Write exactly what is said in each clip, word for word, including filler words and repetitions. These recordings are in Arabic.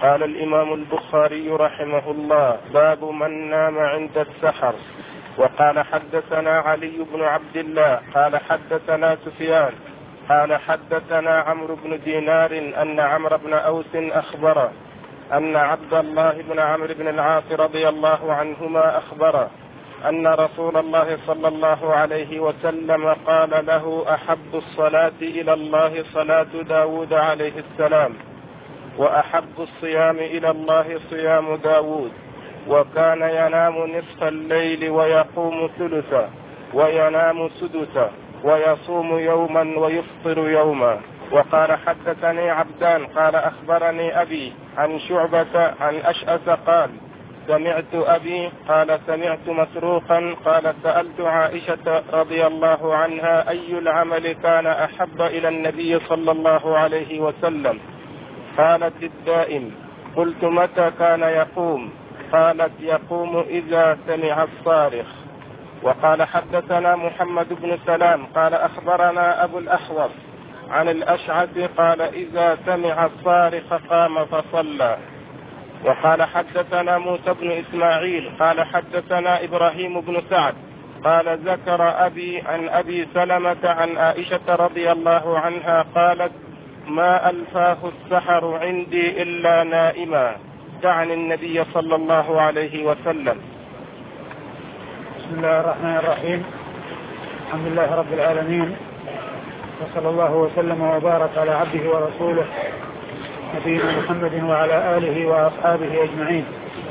قال الإمام البخاري رحمه الله: باب من نام عند السحر. وقال حدثنا علي بن عبد الله قال حدثنا سفيان قال حدثنا عمرو بن دينار أن عمرو بن أوس أخبره أن عبد الله بن عمرو بن العاص رضي الله عنهما أخبره أن رسول الله صلى الله عليه وسلم قال له: أحب الصلاة إلى الله صلاة داود عليه السلام، وأحب الصيام إلى الله صيام داود، وكان ينام نصف الليل ويقوم ثلثا وينام سدسا ويصوم يوما ويفطر يوما. وقال حدثني عبدان قال أخبرني أبي عن شعبة عن أشأس قال: سمعت أبي قال سمعت مسروقا قال: سألت عائشة رضي الله عنها أي العمل كان أحب إلى النبي صلى الله عليه وسلم؟ قالت: الدائم. قلت: متى كان يقوم؟ قالت: يقوم إذا سمع الصارخ. وقال حدثنا محمد بن سلام قال أخبرنا أبو الأحوص عن الأشعث قال: إذا سمع الصارخ قام فصلى. وقال حدثنا موسى بن إسماعيل قال حدثنا إبراهيم بن سعد قال: ذكر أبي عن أبي سلمة عن عائشة رضي الله عنها قالت: ما ألفاه السحر عندي إلا نائما، تعني النبي صلى الله عليه وسلم. بسم الله الرحمن الرحيم. الحمد لله رب العالمين، وصلى الله وسلم وبارك على عبده ورسوله نبينا محمد وعلى آله وأصحابه أجمعين.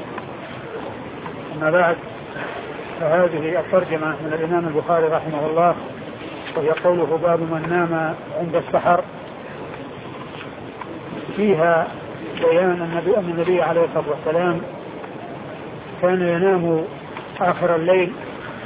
أما بعد، فهذه الترجمة من الإمام البخاري رحمه الله، وهي قوله: باب من نام عند السحر. فيها بيان النبي أن النبي عليه الصلاة والسلام كان ينام آخر الليل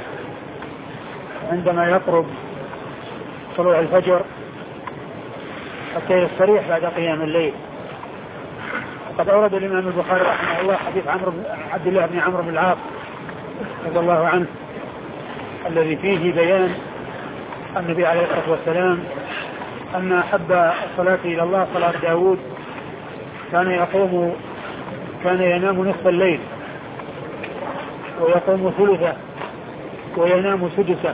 عندما يقرب طلوع الفجر حتى يستريح بعد قيام الليل. قد أورد الإمام البخاري رحمه الله حديث عمرو عبد الله بن عمرو بن العاص رضي الله عنه، الذي فيه بيان النبي عليه الصلاة والسلام أن أحب الصلاة إلى الله صلاة داود، كان يقوم كان ينام نصف الليل ويقوم ثلثه وينام سدسه.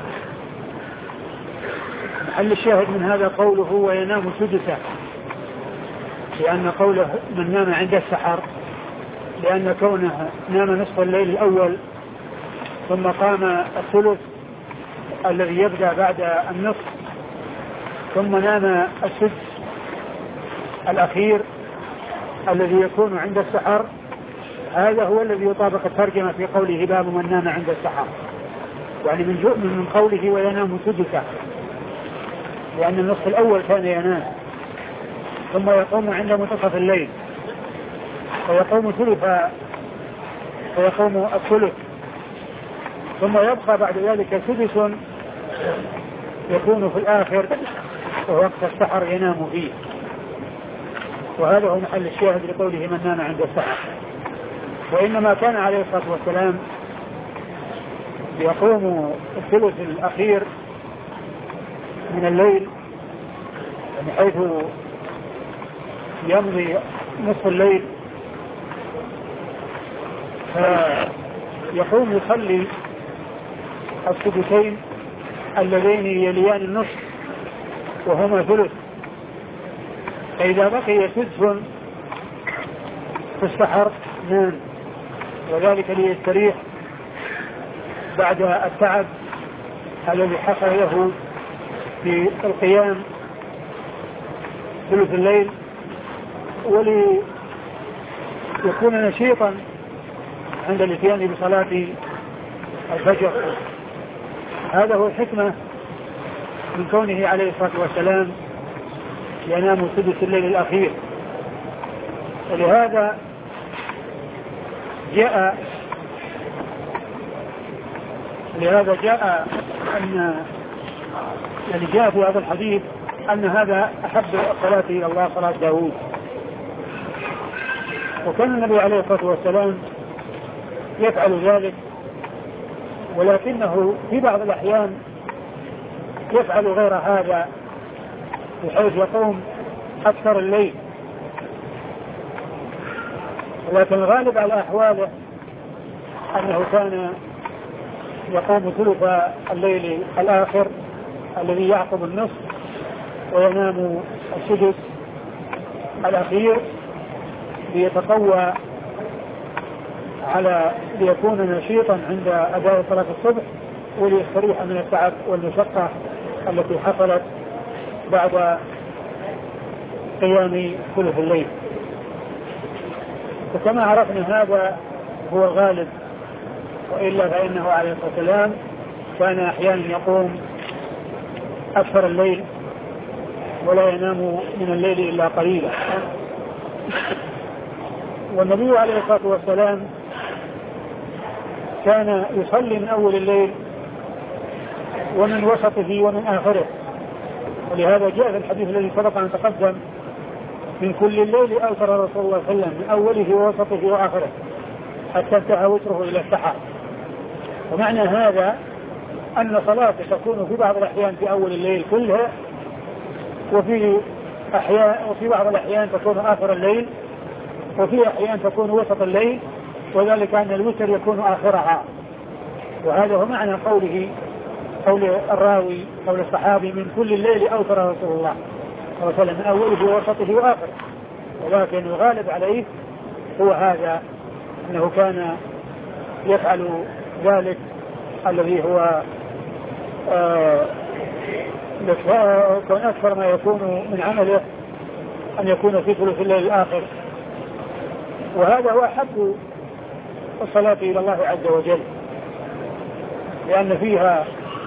محل الشاهد من هذا قوله وينام سدسه، لأن قوله من نام عند السحر، لأن كونه نام نصف الليل الأول ثم قام الثلث الذي يبدأ بعد النصف ثم نام السدس الأخير الذي يكون عند السحر، هذا هو الذي يطابق الترجمة في قوله: باب من نام عند السحر، يعني من جزء من قوله وينام سدسا، لأن النصف الأول كان ينام ثم يقوم عند منتصف الليل ويقوم ثلثا ويقوم الثلث ثم يبقى بعد ذلك سدس يكون في الآخر ووقت السحر ينام فيه. وهذا هو محل الشاهد لقوله من نام عند السحر. وإنما كان عليه الصلاة والسلام يقوم الثلث الأخير من الليل، من حيث يمضي نصف الليل، فيقوم يصلي السدسين اللذين يليان النصف وهما ثلث، فإذا بقي سدس في السحر نام، وذلك ليستريح بعد التعب الذي حصل له في القيام ثلث الليل، وليكون نشيطا عند الاتيان بصلاة الفجر. هذا هو الحكمة من كونه عليه الصلاة والسلام ينام سدس الليل الأخير. ولهذا جاء لهذا جاء أن يعني جاء في هذا الحديث أن هذا أحب الصلاة إلى الله صلاة داود. وكان النبي عليه الصلاة والسلام يفعل ذلك، ولكنه في بعض الأحيان يفعل غير هذا، بحيث يقوم أكثر الليل ولكن الغالب على أحواله أنه كان يقوم ثلث الليل الآخر الذي يعقب النصف، وينام السدس الأخير ليتقوى على ليكون نشيطا عند أداء صلاة الصبح، وليستريح من التعب والمشقة التي حصلت بعد قيام ثلث الليل. وكما عرفنا هذا هو الغالب، وإلا فإنه عليه الصلاة والسلام كان أحيانا يقوم أكثر الليل ولا ينام من الليل إلا قليلا. والنبي عليه الصلاة والسلام كان يصلي من أول الليل ومن وسطه ومن آخره، ولهذا جاء في الحديث الذي سبق أن تقدم: من كل الليل أوتر رسول الله صلى الله عليه وسلم من أوله ووسطه وآخره حتى انتهى وتره إلى السحر. ومعنى هذا أن صلاته تكون في بعض الأحيان في أول الليل كلها، وفي أحيان وفي بعض الأحيان تكون آخر الليل، وفي أحيان تكون وسط الليل، وذلك أن الوتر يكون آخرها. وهذا هو معنى قوله قول الراوي قول الصحابي: من كل الليل أوتر رسول الله صلى الله عليه وسلم من أوله ووسطه وآخره. ولكن الغالب عليه هو هذا، أنه كان يفعل ذلك الذي هو آه أكثر ما يكون من عمله أن يكون في ثلث الليل الآخر. وهذا هو أحب الصلاة إلى الله عز وجل، لأن فيها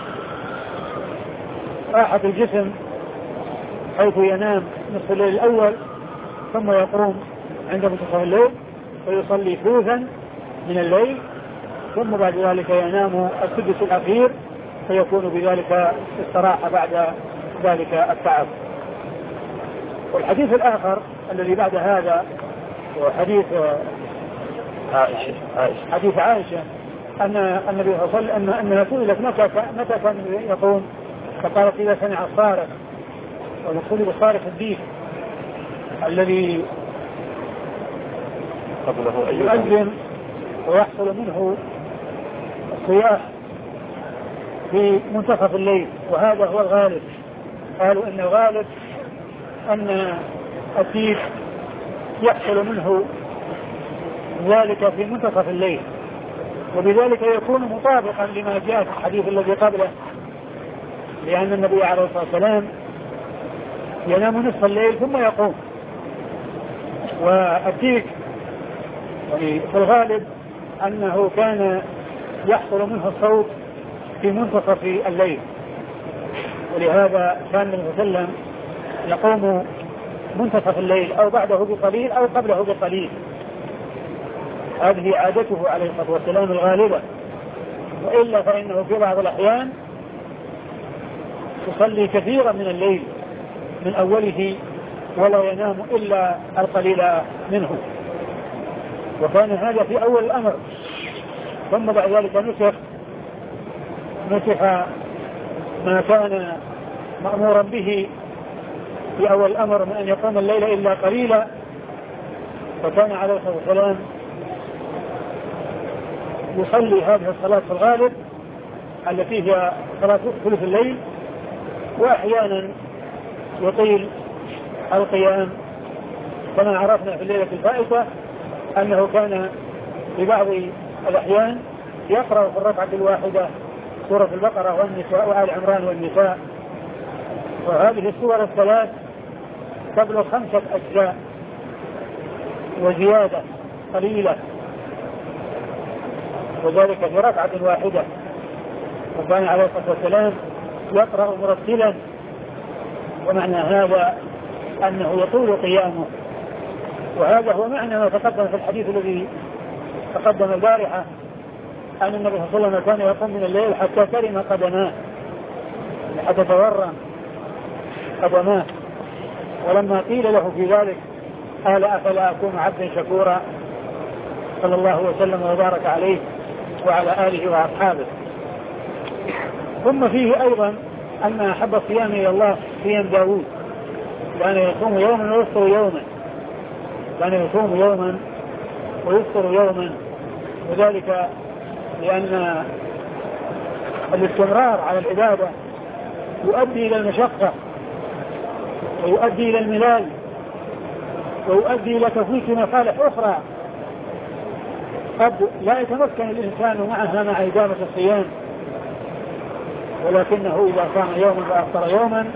راحة الجسم، حيث ينام نصف الليل الأول ثم يقوم عند منتصف الليل ويصلي ثلثا من الليل، ثم بعد ذلك ينام السدس الأخير، فيكون بذلك استراحة بعد ذلك التعب. والحديث الآخر الذي بعد هذا هو حديث عائشة حديث عائشة أن النبي صلى الله عليه وسلم أنها سئلت متى متى كان يقوم، فقالت: إذا سمع الصارخ. والمقصود بالصارخ الديك الذي يؤذن ويحصل منه الصياح في منتصف الليل، وهذا هو الغالب. قالوا ان الغالب ان الديك يحصل منه ذلك في منتصف الليل، وبذلك يكون مطابقا لما جاء في الحديث الذي قبله، لأن النبي عليه الصلاة والسلام ينام نصف الليل ثم يقوم، والديك يعني في الغالب أنه كان يحصل منه الصوت في منتصف الليل، ولهذا كان النبي صلى الله عليه وسلم يقوم منتصف الليل أو بعده بقليل أو قبله بقليل. هذه عادته عليه الصلاة والسلام الغالبة، وإلا فإنه في بعض الأحيان يصلي كثيرا من الليل من أوله ولا ينام إلا القليل منه، وكان هذا في أول الأمر. ثم بعد ذلك نسخ نسخ ما كان مأمورا به في أول الأمر من أن يقوم الليل إلا قليلا، فكان عليه الصلاة والسلام يصلي هذه الصلاة في الغالب التي هي صلاة ثلث الليل، وأحيانا يطيل القيام، كما عرفنا في الليلة الفائتة أنه كان في بعض الأحيان يقرأ في الركعة الواحدة سورة البقرة والنساء وآل عمران والنساء، وهذه السور الثلاث تبلغ خمسة أجزاء وزيادة قليلة، وذلك في ركعة واحدة. وكان عليه الصلاة والسلام يقرأ مرتلا، ومعنى هذا أنه يطول قيامه. وهذا هو معنى ما تقدم في الحديث الذي تقدم البارحة، أن النبي صلى الله عليه وسلم كان يقوم من الليل حتى ترم قدماه، حتى تورم قدماه. ولما قيل له في ذلك قال: أفلا أكون عبدا شكورا، صلى الله وسلم وبارك عليه وعلى آله وأصحابه. ثم فيه أيضا أن أحب الصيام إلى الله صيام داود، كان يصوم يوما ويفطر يوما، كان يصوم يوما ويفطر يوما، وذلك لأن الاستمرار على العبادة يؤدي إلى المشقة ويؤدي إلى الملال ويؤدي إلى تفويت مصالح أخرى قد لا يتمكن الإنسان معها مع إدامة الصيام، ولكنه إذا صام يوما وأفطر يوما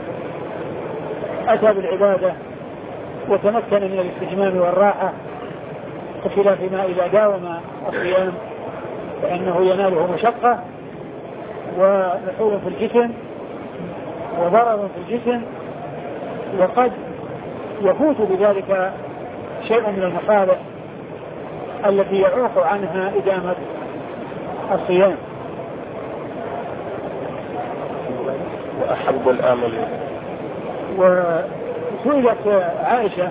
أتى بالعبادة وتمكن من الاستجمام والراحة، بخلاف ما إذا داوم الصيام فإنه يناله مشقة ونحول في الجسم وضرر في الجسم، وقد يفوت بذلك شيء من المصالح التي يعوق عنها إدامة الصيام. وأحب الأمل. وسئلت عائشة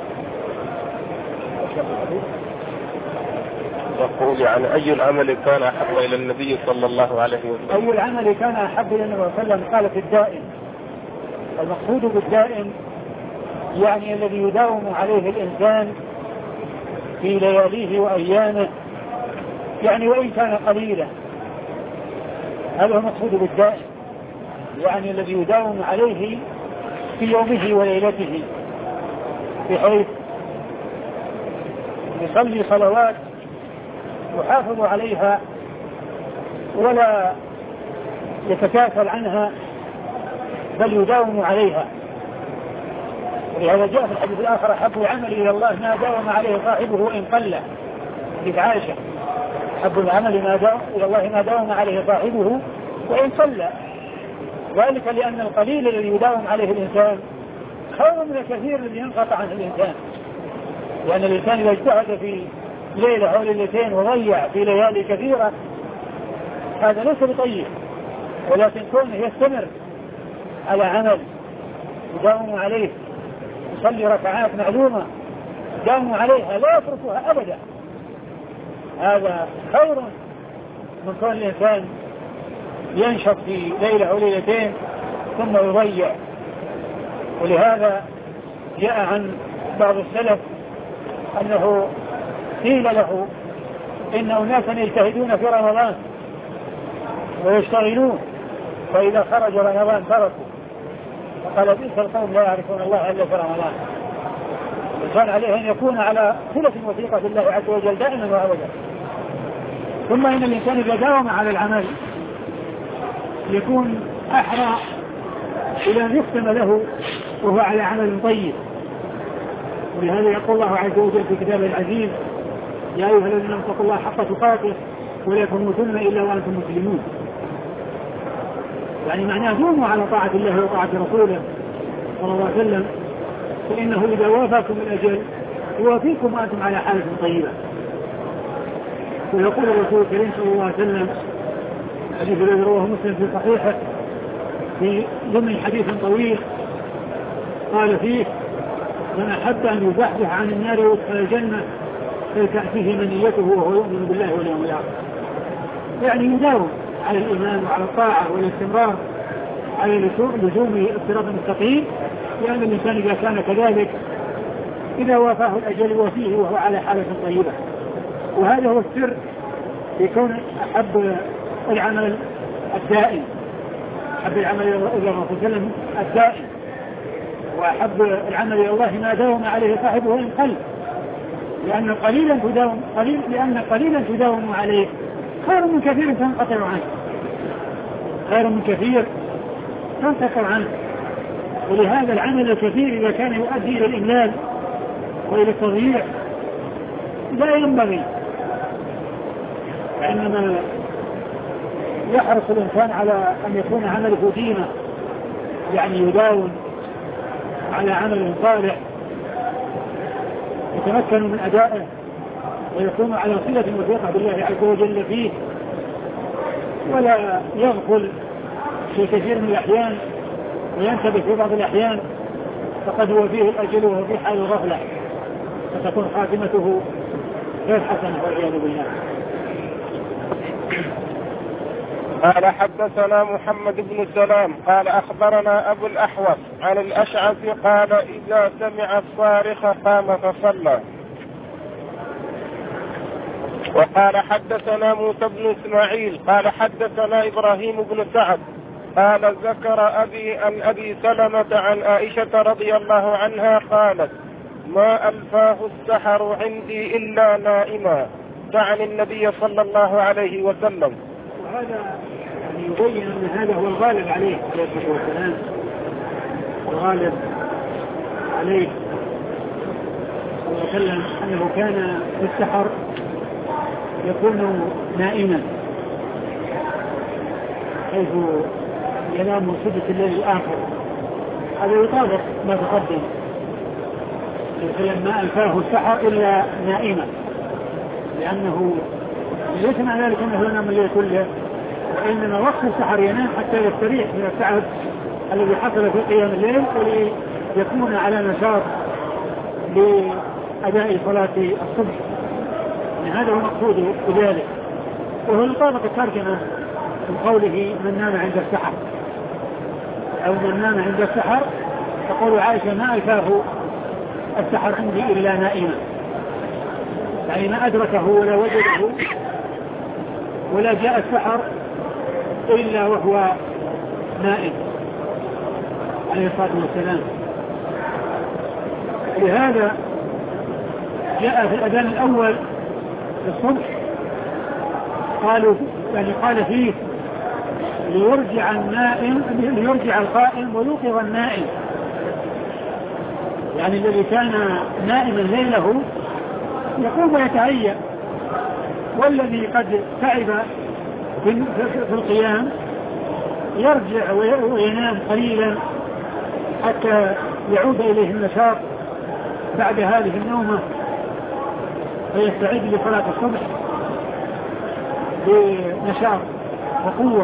يقول يعني أي العمل كان أحب إلى النبي صلى الله عليه وسلم؟ أي العمل كان أحب إلى النبي صلى الله عليه وسلم؟ قالت الدائم. المقصود بالدائم يعني الذي يداوم عليه الإنسان في لياليه وأيامه، يعني وإن كان قليلا، هذا هو المقصود بالدائم، يعني الذي يداوم عليه في يومه وليلته، بحيث يصلي صلوات يحافظ عليها ولا يتكاسل عنها بل يداوم عليها. ولهذا جاء في الحديث الآخر: أحب العمل إلى الله ما داوم عليه صاحبه وإن قل. حديث عائشة: أحب العمل ما داوم إلى الله ما داوم عليه صاحبه وإن قل، ذلك لأن القليل الذي يداوم عليه الإنسان خير من الكثير الذي ينقطع عنه الإنسان، لأن الإنسان إذا اجتهد في ليلة أو ليلتين وضيع في ليالي كثيرة هذا ليس بطيب، ولكن كونه يستمر على عمل يداوم عليه، يصلي ركعات معلومة يداوم عليها لا يتركها أبدا، هذا خير من كون الإنسان ينشط في ليلة أو ليلتين ثم يضيع. ولهذا جاء عن بعض السلف أنه قيل له إن أناسا يجتهدون في رمضان ويشتغلون فإذا خرج رمضان تركوا، فقال: بئس القوم لا يعرفون الله إلا في رمضان. الإنسان عليه أن يكون على صلة وثيقة بالله عز وجل دائما وأبدا. ثم إن الإنسان إذا داوم على العمل يكون أحرى إلى أن يختم له وهو على عمل طيب. ولهذا يقول الله عز وجل في كتابه العزيز: يا أيها الذين اتقوا الله حق تقاته ولا تموتن إلا وأنتم مسلمون. يعني معناه دوموا على طاعة الله وطاعة رسوله صلى الله عليه وسلم، فإنه إذا وافاكم الأجل يوافيكم وأنتم على حالة طيبة. ويقول الرسول الكريم صلى الله عليه وسلم حديث الذي رواه مسلم في صحيحه في ضمن حديث طويل قال فيه: من أحب أن يزحزح عن النار ويدخل الجنة فلتأتيه منيته وهو يؤمن بالله واليوم الآخر. يعني يداوم على الإيمان وعلى الطاعة والاستمرار على لزوم الصراط المستقيم، لأن الإنسان إذا كان كذلك إذا وافاه الأجل وفيه وهو على حالة طيبة. وهذا هو السر في كون أحب العمل الدائم، أحب العمل إلى الله صلى الله عليه وسلم الدائم، وأحب العمل إلى الله ما داوم عليه صاحبه إن قل، لأن قليلا تداوم قليل لأن قليلا تداوم عليه خير من كثير تنقطع عنه، خير من كثير تنقطع عنه. ولهذا العمل الكثير إذا كان يؤدي إلى الإملال وإلى التضييع لا ينبغي، وإنما يحرص الإنسان على أن يكون عمله دينه، يعني يداوم على عمل صالح يتمكن من أدائه ويكون على صلة وثيقة بالله عز وجل فيه، ولا يغفل في كثير من الأحيان وينتبه في بعض الأحيان فقد هو فيه الأجل وهو في حال الغفلة فتكون خاتمته غير حسنة والعياذ بالله. قال: حدثنا محمد بن سلام قال أخبرنا أبو الأحوص عن الأشعث قال: إذا سمع الصارخ قام فصلى. وقال حدثنا موسى بن إسماعيل قال حدثنا إبراهيم بن سعد قال ذكر أبي عن أبي سلمة عن عائشة رضي الله عنها قالت ما ألفاه السحر عندي إلا نائما، تعني النبي صلى الله عليه وسلم. وهذا يعني يبين أن هذا هو الغالب عليه عليه الصلاة والسلام، الغالب عليه صلى الله عليه وسلم أنه كان في السحر يكون نائما حيث ينام من سدس الليل الآخر. هذا يطابق ما تقدم، ما ألفاه السحر إلا نائما، لأنه ليس مع ذلك أنه ينام الليل كله، وإنما وقت السحر ينام حتى يستريح من التعب الذي حصل في قيام الليل وليكون على نشاط لأداء صلاة الصبح. يعني هذا هو مقصوده بذلك. وهو يطابق الترجمة من قوله من نام عند السحر، أو من نام عند السحر تقول عائشة ما ألفاه السحر عندي إلا نائما، يعني ما أدركه ولا وجده ولا جاء السحر إلا وهو نائم عليه الصلاة والسلام. لهذا جاء في الأذان الأول الصبح قالوا يعني قال فيه ليرجع النائم ليرجع القائم ويوقظ النائم، يعني الذي كان نائما ليله يقوم ويتهيأ، والذي قد تعب في القيام يرجع وينام قليلا حتى يعود إليه النشاط بعد هذه النومة فيستعد لصلاة الصبح بنشاط وقوة.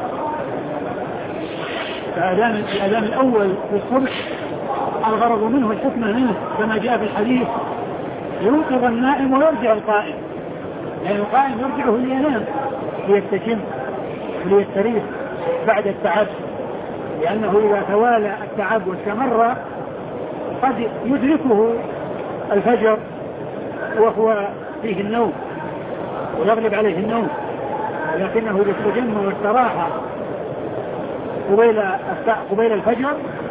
فأذان الأذان الأول في الصبح الغرض منه الحكمة منه كما جاء في الحديث يوقظ النائم ويرجع القائم، يعني القائم يرجعه لينام ليستشم ليستريح بعد التعب، لأنه إذا توالى التعب واستمر قد يدركه الفجر وهو فيه النوم ويغلب عليه النوم، لكنه إذا استجم واستراح قبيل قبيل الفجر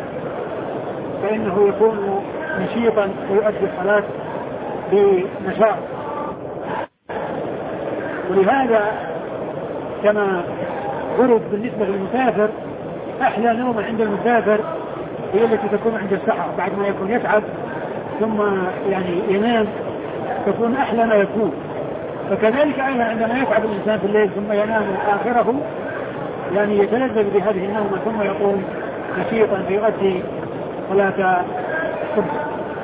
فإنه يكون نشيطا ويؤدي الصلاة بنشاط. ولهذا كما ورد بالنسبة للمسافر أحلى نوم عند المسافر هي التي تكون عند السحر بعد ما يكون يتعب ثم يعني ينام تكون أحلى ما يكون. فكذلك أيضا عندما يتعب الإنسان في الليل ثم ينام آخره يعني يتلذذ بهذه النومة ثم يقوم نشيطا فيؤدي صلاة الصبح.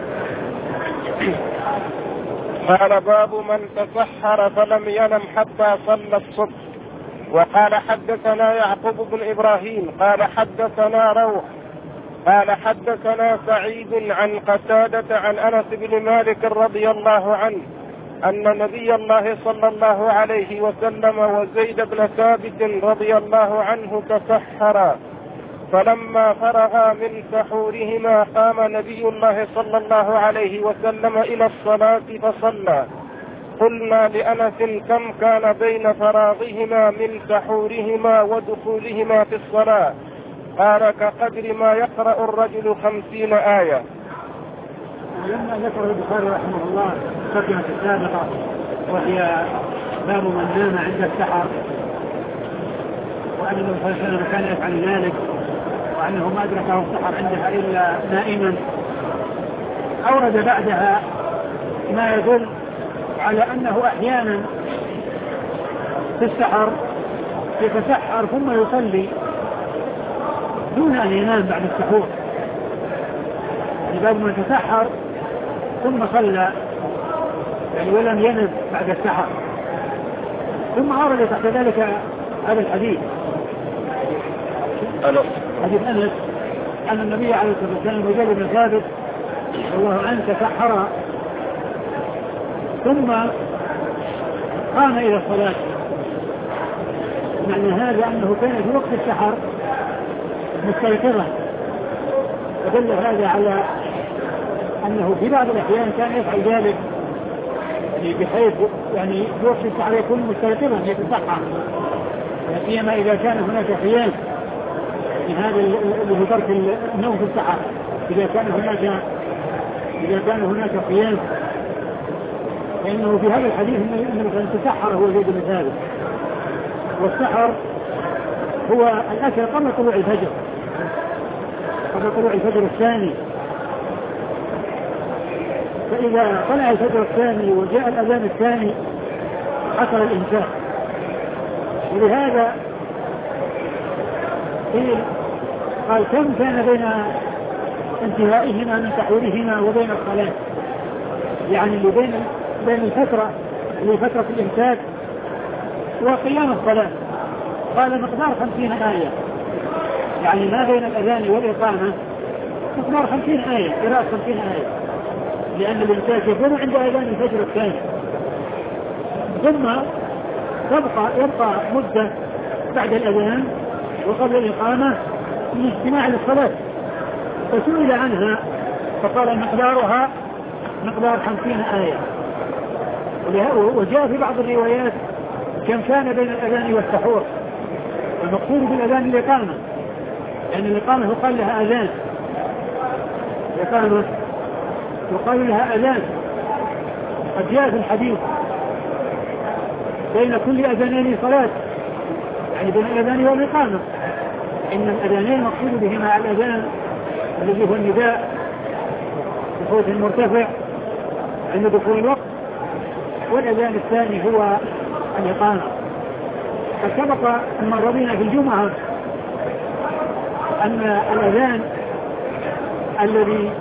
قال باب من تسحر فلم ينم حتى صلى الصبح. وقال حدثنا يعقوب بن إبراهيم قال حدثنا روح قال حدثنا سعيد عن قتادة عن أنس بن مالك رضي الله عنه أن نبي الله صلى الله عليه وسلم وزيد بن ثابت رضي الله عنه تسحرا، فلما فرغا من سحورهما قام نبي الله صلى الله عليه وسلم إلى الصلاة فصلى. قلنا لأنس كم كان بين فراغهما من سحورهما ودخولهما في الصلاة؟ قال كقدر ما يقرأ الرجل خمسين آية. لما ذكر البخاري رحمه الله الترجمة السابقة وهي باب من نام عند السحر وأن النبي صلى الله عليه وسلم كان يفعل ذلك وأنه ما أدركه السحر عندها إلا نائما، أورد بعدها ما يدل على أنه أحيانا في السحر يتسحر ثم يصلي دون أن ينام بعد السحور، باب من تسحر ثم صلى يعني ولم ينم بعد السحر. ثم أورد تحت ذلك هذا الحديث حديث أنس أن النبي عليه الصلاة والسلام وزيد بن ثابت رضي الله عنه تسحر ثم قام إلى الصلاة. معنى هذا أنه كان في وقت السحر مستيقظا، ودل هذا على أنه في بعض الأحيان كان يفعل ذلك يعني بحيث يعني يوصي السحر يكون مستيقظا يتصحى، لا سيما إذا كان هناك قيام من هذا اللي هو ترك النوم في السحر. إذا كان هناك إذا كان هناك قيام فإنه في هذا الحديث أن السحر هو زيد بن ثابت، والسحر هو الأكل قبل طلوع الفجر قبل طلوع الفجر الثاني. فإذا طلع الفجر الثاني وجاء الأذان الثاني حصل الإمساك. ولهذا قيل قال كم كان بين انتهائهما من تحويلهما وبين الصلاة، يعني اللي بين بين الفترة اللي فترة الإمساك وقيام الصلاة. قال مقدار خمسين آية، يعني ما بين الأذان والإقامة مقدار خمسين آية، قراءة خمسين آية، لأن الإمساك يكون عند أذان الفجر الثاني، ثم تبقى يبقى مدة بعد الأذان وقبل الإقامة من اجتماع للصلاة. فسئل عنها فقال مقدارها مقدار خمسين آية. وجاء في بعض الروايات كم كان بين الأذان والسحور. المقصود بالأذان الإقامة، لأن يعني الإقامة يقال لها أذان، الإقامة يقال لها أذان. قد جاء في الحديث بين كل أذانين صلاة، يعني بين الأذان والإقامة. إن الأذانين مقصود بهما الأذان الذي هو النداء بصوت مرتفع عند دخول الوقت، والأذان الثاني هو الإقامة. قد سبق أن مر بنا في الجمعة أن الأذان الذي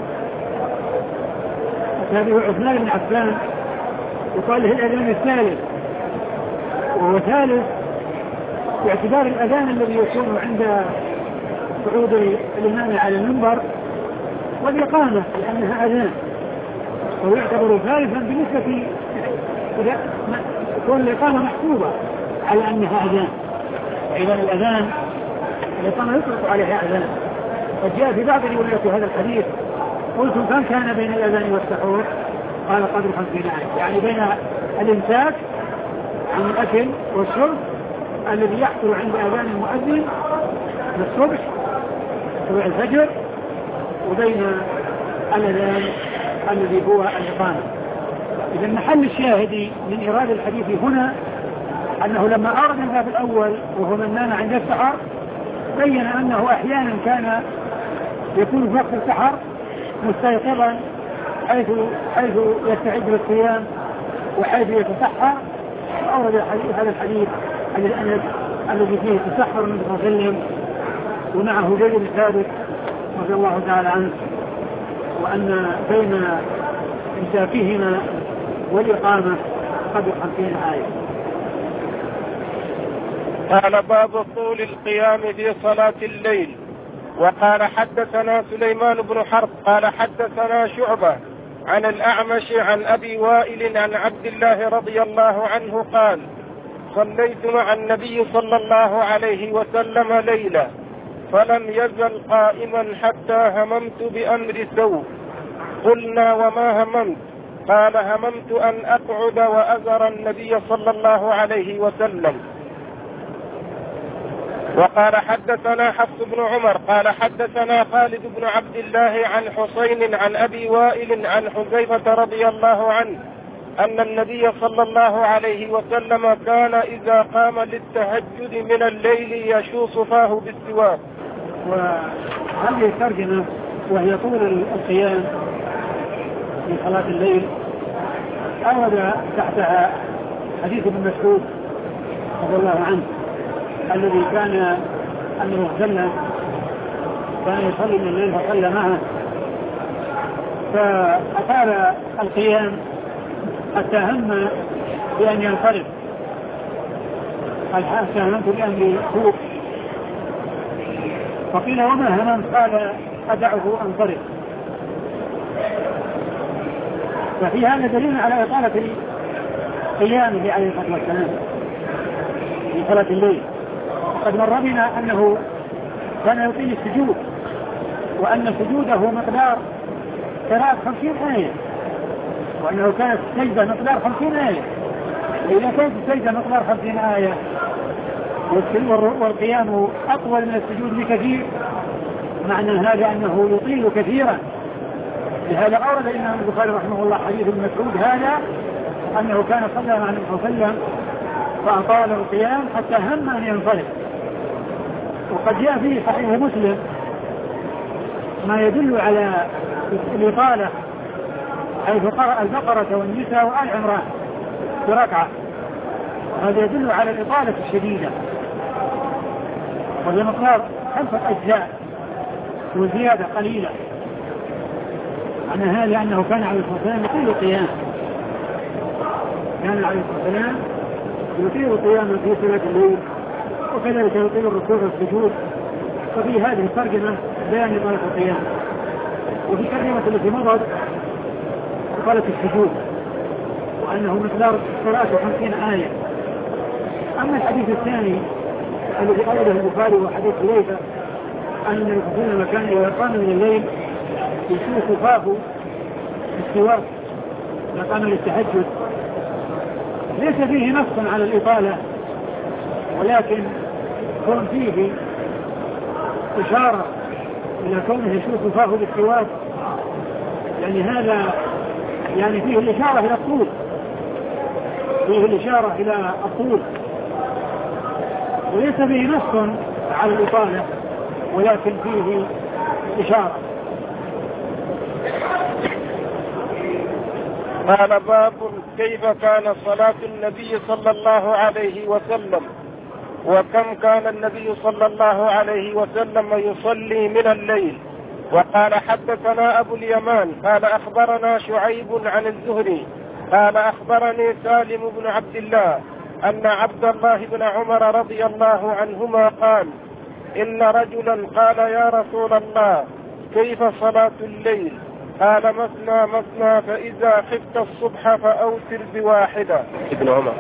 أتى عثمان بن عفان يقال له الأذان الثالث، وهو ثالث باعتبار الأذان الذي يكون عند صعود الإمام على المنبر والإقامة لأنها أذان، ويعتبر ثالثا بالنسبة إذا تكون الإقامة محسوبة على أنها أذان. إذا الأذان الإقامة يطلق عليها أذان. فجاء في بعض روايات هذا الحديث قلتم كم كان بين الأذان والسحور؟ قال قدر خمسين آية، يعني بين الإمساك عن الأكل والشرب الذي يحصل عند أذان المؤذن للصبح طلوع الفجر، وبين الأذان الذي هو الإقامة. إذا محل الشاهد من إرادة الحديث هنا أنه لما أرد الباب الأول وهو من نام عند السحر بين أنه أحيانا كان يكون في وقت السحر مستيقظا حيث حيث يستعد للصيام وحيث يتسحر. أورد هذا الحديث عن الأنس الذي فيه تسحر النبي صلى الله عليه وسلم ومعه زيد بن ثابت رضي الله تعالى عنه، وأن بين إمساكهما والإقامة قدر خمسين آية. قال باب طول القيام في صلاة الليل. وقال حدثنا سليمان بن حرب قال حدثنا شعبة عن الأعمش عن أبي وائل عن عبد الله رضي الله عنه قال صليت مع النبي صلى الله عليه وسلم ليلة فلم يزل قائما حتى هممت بأمر سوء. قلنا وما هممت؟ قال هممت أن أقعد وأزر النبي صلى الله عليه وسلم. وقال حدثنا حفص بن عمر قال حدثنا خالد بن عبد الله عن حسين عن أبي وائل عن حذيفة رضي الله عنه أن النبي صلى الله عليه وسلم كان إذا قام للتهجد من الليل يشوص فاه بالسواك. وهذه الترجمة وهي طول القيام في صلاة الليل أورد تحتها حديث ابن مسعود رضي الله عنه الذي كان أنه صلى كان يصلي من الليل فصلى معه فأطال القيام حتى هم بأن ينصرف. قال حتى هممت بأمر سوء. فقيل وما هممت؟ قال أدعه أنصرف. ففي هذا دليل على إطالة قيامه عليه الصلاة والسلام في صلاة الليل. وقد مر بنا أنه كان يطيل السجود وأن سجوده مقدار قراءة خمسين آية، وأنه كانت السجدة مقدار خمسين آية. إذا كانت السجدة مقدار خمسين آية والقيام أطول من السجود بكثير معنى هذا أنه يطيل كثيرا. لهذا أورد الإمام البخاري رحمه الله حديث ابن مسعود هذا أنه كان صلى مع النبي صلى الله عليه وسلم فأطال القيام حتى هم أن ينصرف. وقد جاء في صحيح مسلم ما يدل على الإطالة حيث قرأ البقرة والنساء وآل عمران بركعة، هذا يدل على الإطالة الشديدة، وهي مقدار خمسة أجزاء وزيادة قليلة. عن هذا أنه كان عليه الصلاة والسلام يطيل القيام، كان عليه الصلاة والسلام يطيل القيام في صلاة الليل، وكذلك يطيل الركوع والسجود. ففي هذه الترجمة بيان إطالة القيام، وفي الترجمة التي مضت إطالة السجود وأنه مقدار قراءة خمسين آية. أما الحديث الثاني الذي أورده البخاري وحديث حذيفة أن النبي صلى الله عليه وسلم كان إذا قام من الليل يشوف خافه السواك إذا قام للتهجد، ليس فيه نص على الإطالة، ولكن كون فيه إشارة إلى كونه يشوف خافه بالسواك، يعني هذا يعني فيه الإشارة إلى الطول، فيه الإشارة إلى الطول، وليس فيه نص على الإطالة ولكن فيه إشارة. قال باب كيف كان صلاة النبي صلى الله عليه وسلم وكم كان النبي صلى الله عليه وسلم يصلي من الليل. وقال حدثنا أبو اليمان قال أخبرنا شعيب عن الزهري قال أخبرني سالم بن عبد الله أن عبد الله بن عمر رضي الله عنهما قال إن رجلا قال يا رسول الله كيف صلاة الليل؟ قال مثنى مثنى فإذا خفت الصبح فأوتر بواحدة. ابن عمر.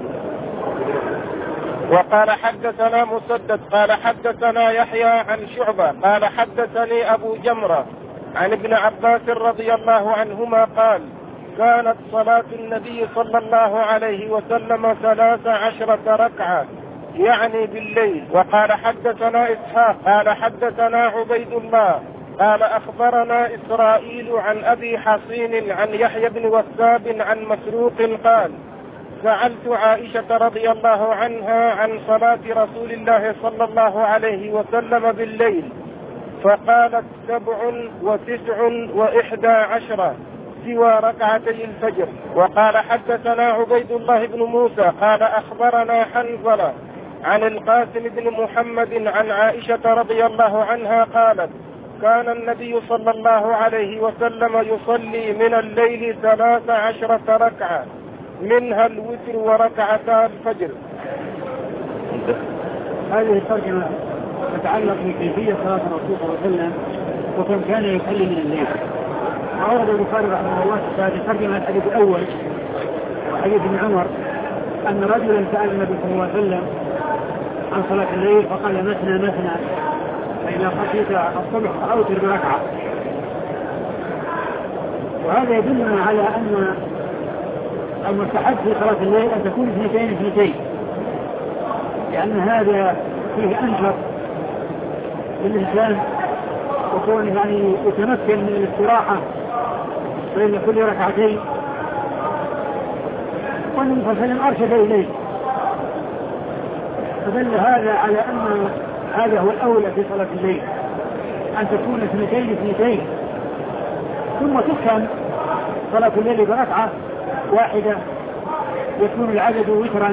وقال حدثنا مسدد قال حدثنا يحيى عن شعبة قال حدثني أبو جمرة عن ابن عباس رضي الله عنهما قال كانت صلاة النبي صلى الله عليه وسلم ثلاث عشرة ركعة يعني بالليل. وقال حدثنا إسحاق قال حدثنا عبيد الله قال أخبرنا إسرائيل عن أبي حصين عن يحيى بن وثاب عن مسروق قال سألت عائشة رضي الله عنها عن صلاة رسول الله صلى الله عليه وسلم بالليل فقالت سبع وتسع وإحدى عشرة سوى ركعتي الفجر. وقال حدثنا عبيد الله بن موسى قال أخبرنا حنظلة عن القاسم بن محمد عن عائشة رضي الله عنها قالت كان النبي صلى الله عليه وسلم يصلي من الليل ثلاث عشرة ركعة منها الوتر وركعتا الفجر. هذه الترجمة تتعلق بكيفية صلاة الرسول صلى الله عليه وسلم وكم كان يصلي من الليل. وأورد البخاري رحمه الله في هذه الترجمة الحديث الأول وحديث ابن عمر أن رجلا سأل النبي صلى الله عليه وسلم عن صلاة الليل فقال مثنى مثنى فإذا خشيت الصبح فأوتر بركعة. وهذا يدلنا على أن المستحب في صلاة الليل أن تكون اثنتين اثنتين، لأن هذا فيه أنشط للإنسان وكون يعني يتمكن من الاستراحة بين كل ركعتين. والنبي صلى الله عليه وسلم أرشد إليه، فدل هذا على أن هذا هو الأولى في صلاة الليل أن تكون اثنتين اثنتين، ثم تختم صلاة الليل بركعة واحدة يكون العدد وترا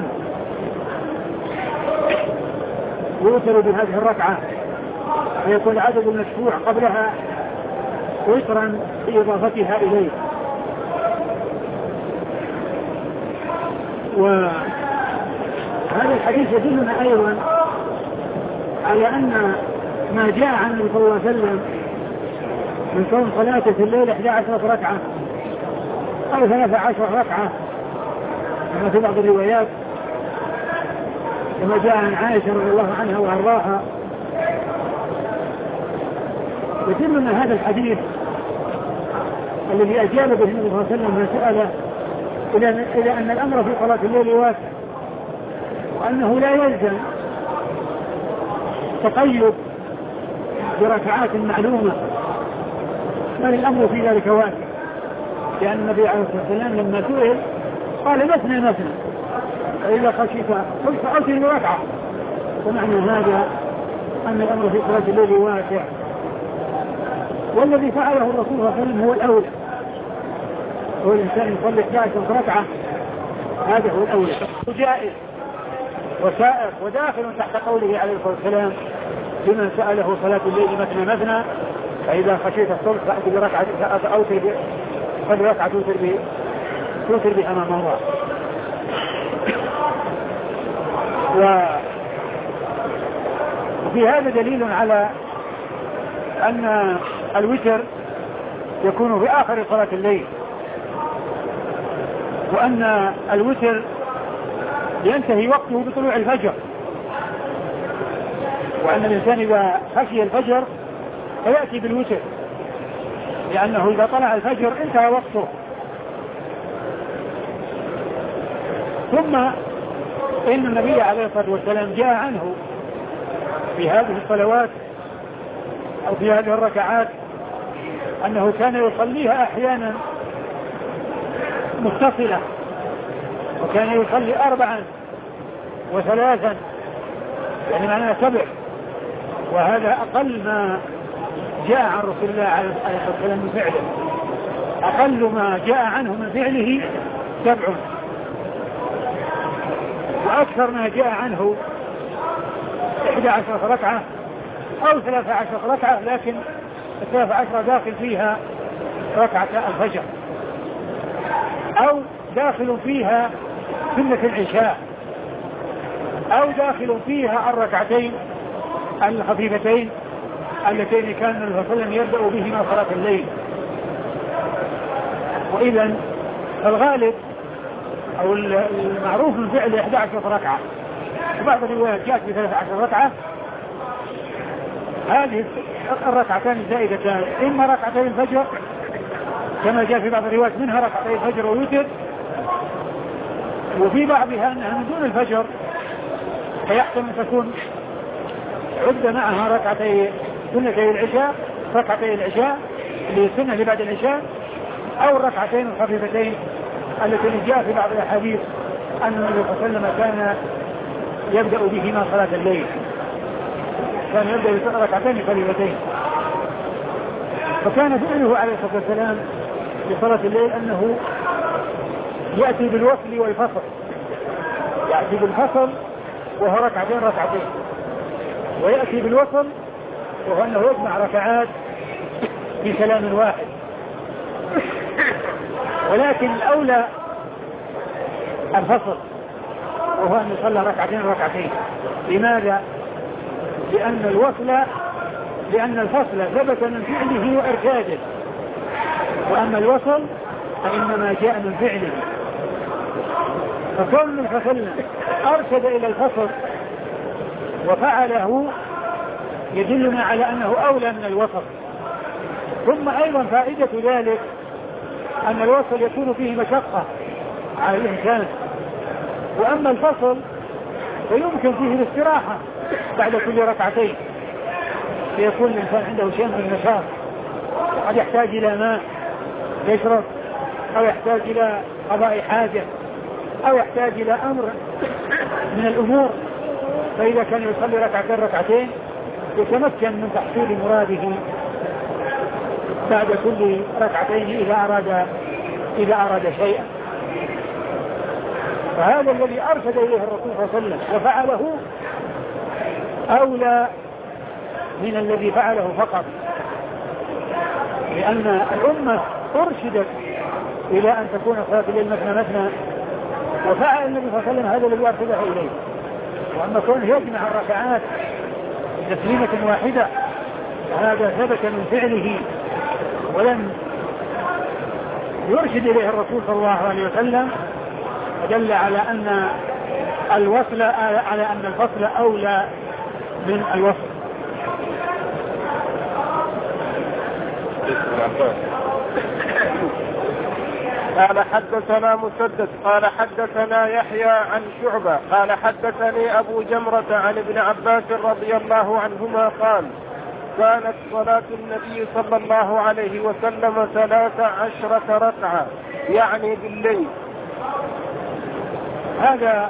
يوتر بهذه الركعة ويكون العدد المشفوع قبلها وترا بإضافتها إليه. وهذا الحديث يدلنا أيضا على أن ما جاء عن النبي صلى الله عليه وسلم من كون صلاته في الليل إحدى عشرة ركعة أو ثلاثة عشر ركعة كما في بعض الروايات كما جاء عن عائشة رضي الله عنها وأرضاها، يدلنا هذا الحديث الذي أجاب به النبي صلى الله عليه وسلم من سأله إلى أن الأمر في صلاة الليل واسع، وأنه لا يلزم تقيد بركعات معلومة، بل الأمر في ذلك واسع، لأن النبي عليه الصلاة والسلام لما سئل قال مثنى مثنى، فإذا خشيت قلت أوتي بركعة. ومعنى هذا أن الأمر في صلاة الليل واسع، والذي فعله الرسول صلى الله عليه وسلم هو الأولى، هو الإنسان يصلي إحدى عشرة ركعة، هذا هو الأولى، جائز وسائر وداخل تحت قوله عليه الصلاة والسلام لمن سأله صلاة الليل مثنى مثنى فإذا خشيت الصبح فأتي بركعة أوتر بركعة توتر بها ما مضى. وفي هذا دليل على أن الوتر يكون في آخر صلاة الليل، وأن الوتر ينتهي وقته بطلوع الفجر، وأن الإنسان إذا خشي الفجر فيأتي بالوتر، لأنه إذا طلع الفجر انتهى وقته. ثم إن النبي عليه الصلاة والسلام جاء عنه في هذه الصلوات أو في هذه الركعات أنه كان يصليها أحيانا متصلة، وكان يصلي أربعا وثلاثا، يعني معناه سبع، وهذا أقل ما جاء عن رسول الله عليه الصلاة والسلام من فعله، أقل ما جاء عنه من فعله سبع، وأكثر ما جاء عنه إحدى عشرة ركعة أو ثلاثة عشرة ركعة، لكن الثلاثة عشرة داخل فيها ركعة الفجر، أو داخل فيها سنة العشاء، أو داخل فيها الركعتين الخفيفتين اللتين كان النبي صلى الله عليه وسلم يبدأ بهما صلاة الليل. وإذا الغالب أو المعروف من فعل إحدى عشرة ركعة، وبعض الروايات جاءت بثلاثة عشرة ركعة. هذه الركعتان الزائدتان إما ركعتين الفجر كما جاء في بعض الروايات منها ركعتين الفجر ويوتر، وفي بعضها أنها من دون الفجر فيحتمل أن تكون عد معها ركعتي سنتي العشاء، ركعتي العشاء اللي هي السنة اللي بعد العشاء، أو الركعتين الخفيفتين التي جاء في بعض الأحاديث أن النبي صلى الله عليه وسلم كان يبدأ بهما صلاة الليل، كان يبدأ بركعتين خفيفتين. فكان فعله عليه الصلاة والسلام لصلاة الليل أنه يأتي بالوصل والفصل، يأتي بالفصل وهو ركعتين ركعتين، ويأتي بالوصل وهو أنه يجمع ركعات في كلام واحد. ولكن الأولى الفصل، وهو أن يصلى ركعتين ركعتين. لماذا؟ لأن الوصل لأن الفصل ثبت من فعله وإرشاده، وأما الوصل فإنما جاء من فعله. فكون من فصلنا أرشد إلى الفصل وفعله يدلنا على أنه أولى من الوصل. ثم أيضا فائدة ذلك أن الوصل يكون فيه مشقة على الإنسان، وأما الفصل فيمكن فيه الاستراحة بعد كل ركعتين، ليكون الإنسان عنده شيء من النشاط، قد يحتاج إلى ماء يشرب، أو يحتاج إلى قضاء حاجة، أو يحتاج إلى أمر من الأمور، فإذا كان يصلي ركعتين ركعتين يتمكن من تحصيل مراده بعد كل ركعتين إذا أراد إذا أراد شيئا. فهذا الذي أرشد إليه الرسول صلى الله عليه وسلم وفعله أولى من الذي فعله فقط، لأن الأمة أرشدت إلى أن تكون صلاة الليل مثنى مثنى، وفعل النبي صلى الله عليه وسلم هذا الذي أرشده إليه. وأما كونه يجمع الركعات تسليمة واحدة هذا ثبت من فعله ولم يرشد إليه الرسول صلى الله عليه وسلم، فدل على أن الوصل على أن الفصل أولى من الوصل. قال حدثنا مسدد قال حدثنا يحيى عن شعبة قال حدثني أبو جمرة عن ابن عباس رضي الله عنهما قال كانت صلاة النبي صلى الله عليه وسلم ثلاث عشرة ركعة يعني بالليل. هذا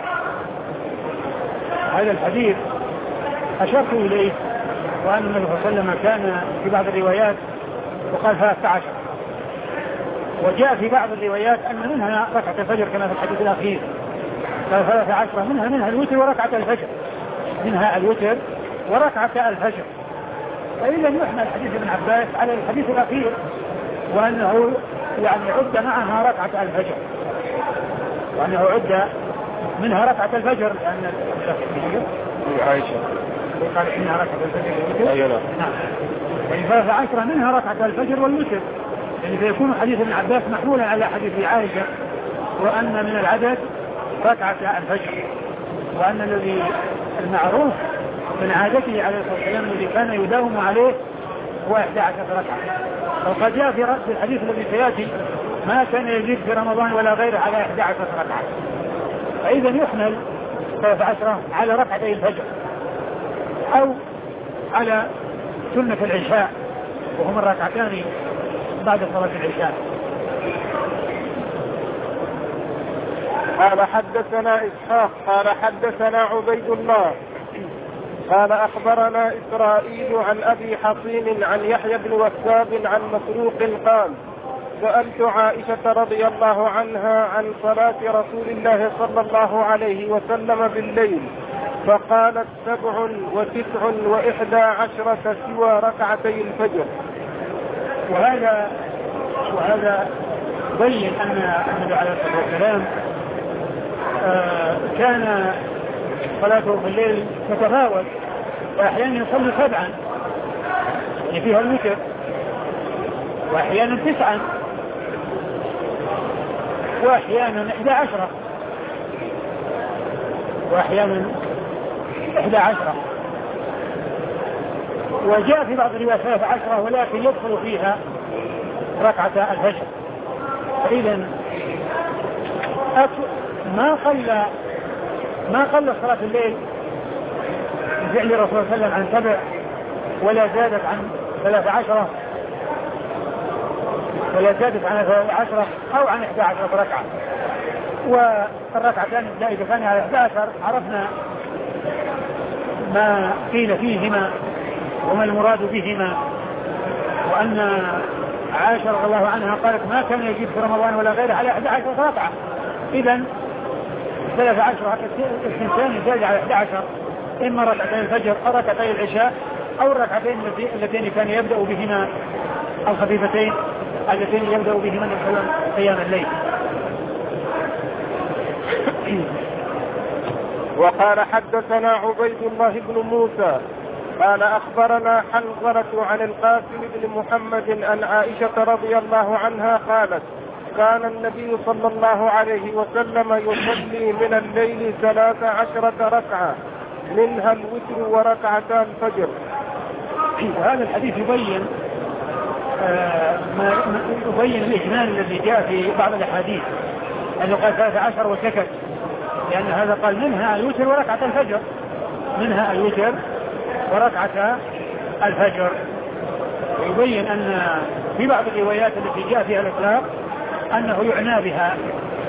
هذا الحديث أشرت إليه، وأن النبي صلى الله عليه وسلم كان في بعض الروايات وقال ثلاثة عشر، وجاء في بعض الروايات أن منها ركعة الفجر كما في الحديث الأخير قال ثلاثة عشر، منها منها الوتر وركعة الفجر منها الوتر وركعة الفجر. فإذا يحمل حديث ابن عباس على الحديث الأخير، وأنه يعني عد معها ركعة الفجر، وأنه عد منها ركعة الفجر، لأن عائشة قال إنها ركعة الفجر. أيوة نعم. ثلاثة عشر منها ركعة الفجر والوتر، يعني فيكون حديث ابن عباس محمولا على حديث عائشة، وأن من العدد ركعة الفجر، وأن الذي المعروف من عادته عليه الصلاة والسلام الذي كان يداوم عليه هو إحدى عشرة ركعة. وقد جاء في رأس الحديث الذي سيأتي ما كان يزيد في رمضان ولا غيره على إحدى عشرة ركعة. فإذا يحمل ثلاث عشرة على ركعتي الفجر أو على سنة العشاء وهما الركعتان بعد صلاة العشاء. قال حدثنا إسحاق قال حدثنا عبيد الله قال أخبرنا إسرائيل عن أبي حصين عن يحيى بن وثاب عن مسروق قال سألت عائشة رضي الله عنها عن صلاة رسول الله صلى الله عليه وسلم بالليل فقالت سبع وتسع وإحدى عشرة سوى ركعتي الفجر. وهذا وهذا بين أن النبي عليه الصلاة والسلام آه كان صلاته في الليل تتفاوت، وأحيانا يصلي سبعا يعني فيها الوتر، وأحيانا تسعا، وأحيانا إحدى عشرة، وأحيانا إحدى عشرة، وجاء في بعض الروايات ثلاثة عشرة ولكن يدخل فيها ركعة الفجر. فإذا ما قل ما قل صلاة الليل بفعل الرسول صلى الله عليه وسلم عن سبع ولا زادت عن ثلاثة عشرة ولا زادت عن ثلاثة عشرة أو عن إحدى عشرة ركعة. والركعتان إذا كان على إحدى عشر عرفنا ما قيل فيهما وما المراد بهما، وأن عائشة رضي الله عنها قالت ما كان يجيب في رمضان ولا غيره على إحدى عشرة ركعة. إذن ثلاثة عشر الإنسان زاد على إحدى عشر إما ركعتين الفجر أو ركعتين العشاء أو الركعتين اللتين كان يبدأ بهما الخفيفتين اللتين يبدأ بهما قيام الليل. وقال حدثنا عبيد الله بن موسى قال أخبرنا حنظلة عن القاسم بن محمد عن عائشة رضي الله عنها قالت كان النبي صلى الله عليه وسلم يصلي من الليل ثلاث عشرة ركعة منها الوتر وركعتا الفجر. وهذا الحديث يبين آه ما يبين الإجمال الذي جاء في بعض الأحاديث أنه قال ثلاث عشر وسكت، لأن هذا قال منها الوتر وركعة الفجر منها الوتر وركعة الفجر. ويبين أن في بعض الروايات التي جاء فيها الإطلاق أنه يعنى بها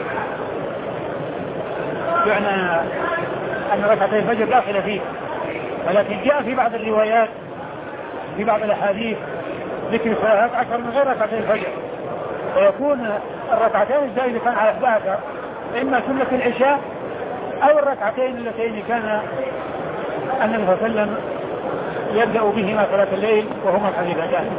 يعنى أن ركعتي الفجر داخل فيه، ولكن جاء في بعض الروايات في بعض الأحاديث ذكر ثلاث عشر من غير ركعتي الفجر، ويكون الركعتين الزائدة كان على إحدى عشر إما سنة العشاء أو الركعتين اللتين كان النبي صلى الله عليه وسلم يبدأ بهما صلاة الليل وهما خفيفتان.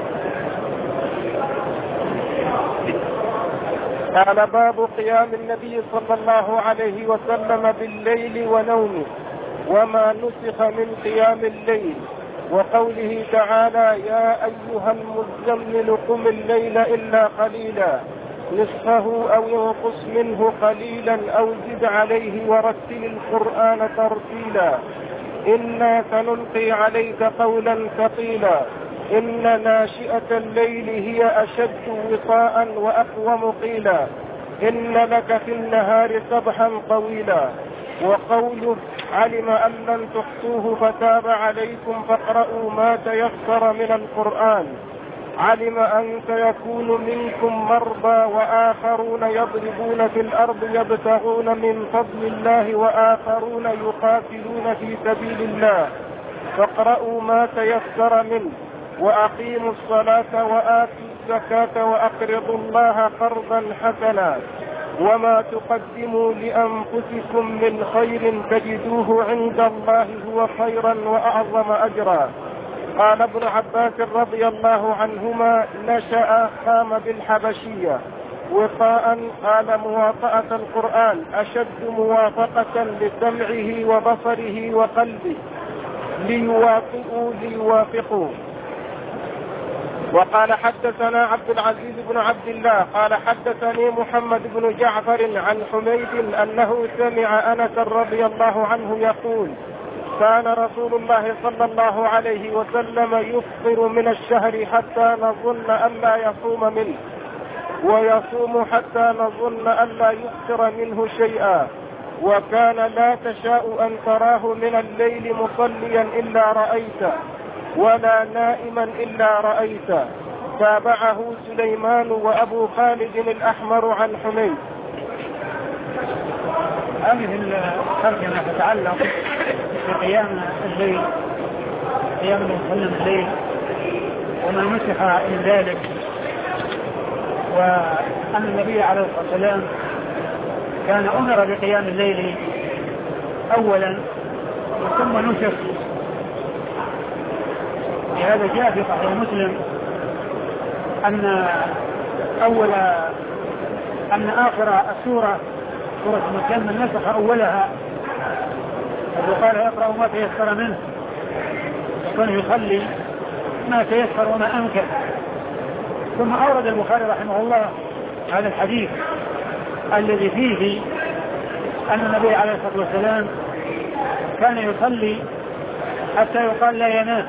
قال باب قيام النبي صلى الله عليه وسلم بالليل ونومه وما نسخ من قيام الليل، وقوله تعالى يا أيها المزمل قم الليل إلا قليلا نصفه أو ينقص منه قليلا أو زد عليه ورتل القرآن ترتيلا إنا سنلقي عليك قولا ثقيلا إن ناشئة الليل هي أشد وطاء وأقوم قيلا إن لك في النهار سبحا طويلا. وقوله علم أن لن تحصوه فتاب عليكم فاقرؤوا ما تيسر من القرآن. علم أن سيكون منكم مرضى وآخرون يضربون في الأرض يبتغون من فضل الله وآخرون يقاتلون في سبيل الله فاقرؤوا ما تيسر منه وأقيموا الصلاة وآتوا الزكاة وأقرضوا الله قرضا حسنا وما تقدموا لأنفسكم من خير تجدوه عند الله هو خيرا وأعظم أجرا. قال ابن عباس رضي الله عنهما نشأ قام بالحبشية وقاء. قال موافقة القرآن أشد موافقة لسمعه وبصره وقلبه ليوافقوا ليوافقوا. وقال حدثنا عبد العزيز بن عبد الله قال حدثني محمد بن جعفر عن حميد أنه سمع أنس رضي الله عنه يقول كان رسول الله صلى الله عليه وسلم يفطر من الشهر حتى نظن أن لا يصوم منه ويصوم حتى نظن أن لا يفطر منه شيئا وكان لا تشاء أن تراه من الليل مصليا إلا رأيته ولا نائما إلا رأيته. تابعه سليمان وأبو خالد الأحمر عن حميد. هذه الترجمة تتعلق بقيام الليل قيام المسلم الليل وما نسخ من ذلك وأن النبي عليه الصلاة والسلام كان أمر بقيام الليل أولا ثم نسخ. لهذا جاء في صحيح مسلم أن أول أن آخر السورة سورة المزمل نسخ أولها وقال يقرأ ما تيسر منه وكان يصلي ما تيسر وما أمكن. ثم أورد البخاري رحمه الله هذا الحديث الذي فيه أن النبي عليه الصلاة والسلام كان يصلي حتى يقال لا ينام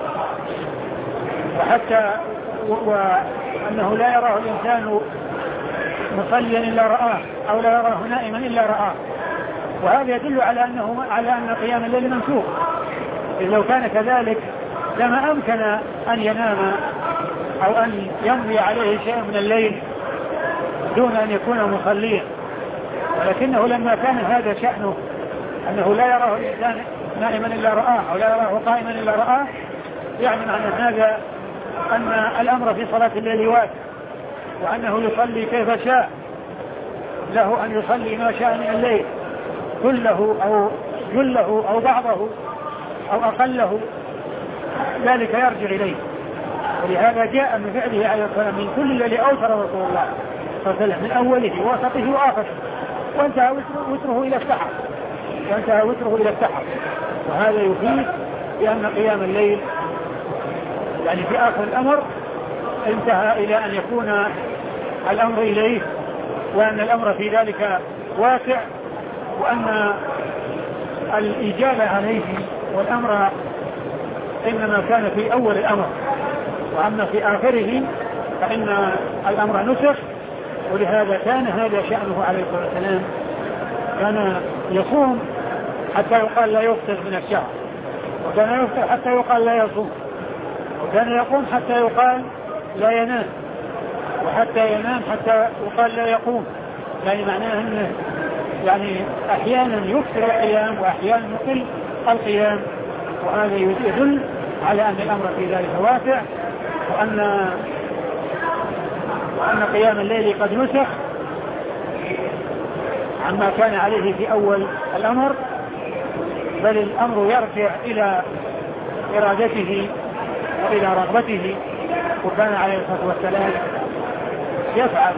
وحتى وأنه لا يراه الإنسان مصليا إلا رآه أو لا يراه نائما إلا رآه. وهذا يدل على أنه على أن قيام الليل منسوخ. إذ لو كان كذلك لما أمكن أن ينام أو أن يمضي عليه شيء من الليل دون أن يكون مصليا. ولكنه لما كان هذا شأنه أنه لا يراه الإنسان نائما إلا رآه أو لا يراه قائما إلا رآه يعني معنى هذا أن الأمر في صلاة الليل واسع وأنه يصلي كيف شاء له أن يصلي ما شاء من الليل كله أو جله أو بعضه أو أقله ذلك يرجع إليه. ولهذا جاء من فعله عليه الصلاة من كل الذي أوتر رسول الله صلى الله عليه وسلم من أوله ووسطه وآخره وانتهى وتره إلى السحر وانتهى وتره إلى السحر. وهذا يفيد بأن قيام الليل يعني في آخر الأمر انتهى إلى أن يكون الأمر إليه وأن الأمر في ذلك واسع وأن الإجابة عليه والأمر إنما كان في أول الأمر وأما في آخره فإن الأمر نسخ. ولهذا كان هذا شأنه عليه الصلاة والسلام كان يصوم حتى يقال لا يفطر من الشهر وكان يفطر حتى يقال لا يصوم وكان يقوم حتى يقال لا ينام وحتى ينام حتى يقال لا يقوم. يعني معناه أنه يعني أحيانا يكثر القيام وأحيانا يقل القيام. وهذا يدل على أن الأمر في ذلك واسع وأن وأن قيام الليل قد نسخ عما كان عليه في أول الأمر بل الأمر يرجع إلى إرادته وإلى رغبته. وكان عليه الصلاة والسلام يفعل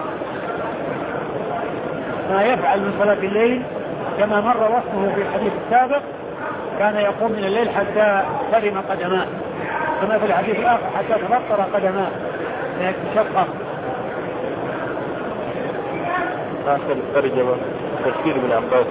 ما يفعل من صلاة الليل كما مر وصفه في الحديث السابق كان يقوم من الليل حتى ترم قدماه كما في الحديث الآخر حتى تفطر قدماه من الشقة. آخر الترجمة تفسير ابن عباس.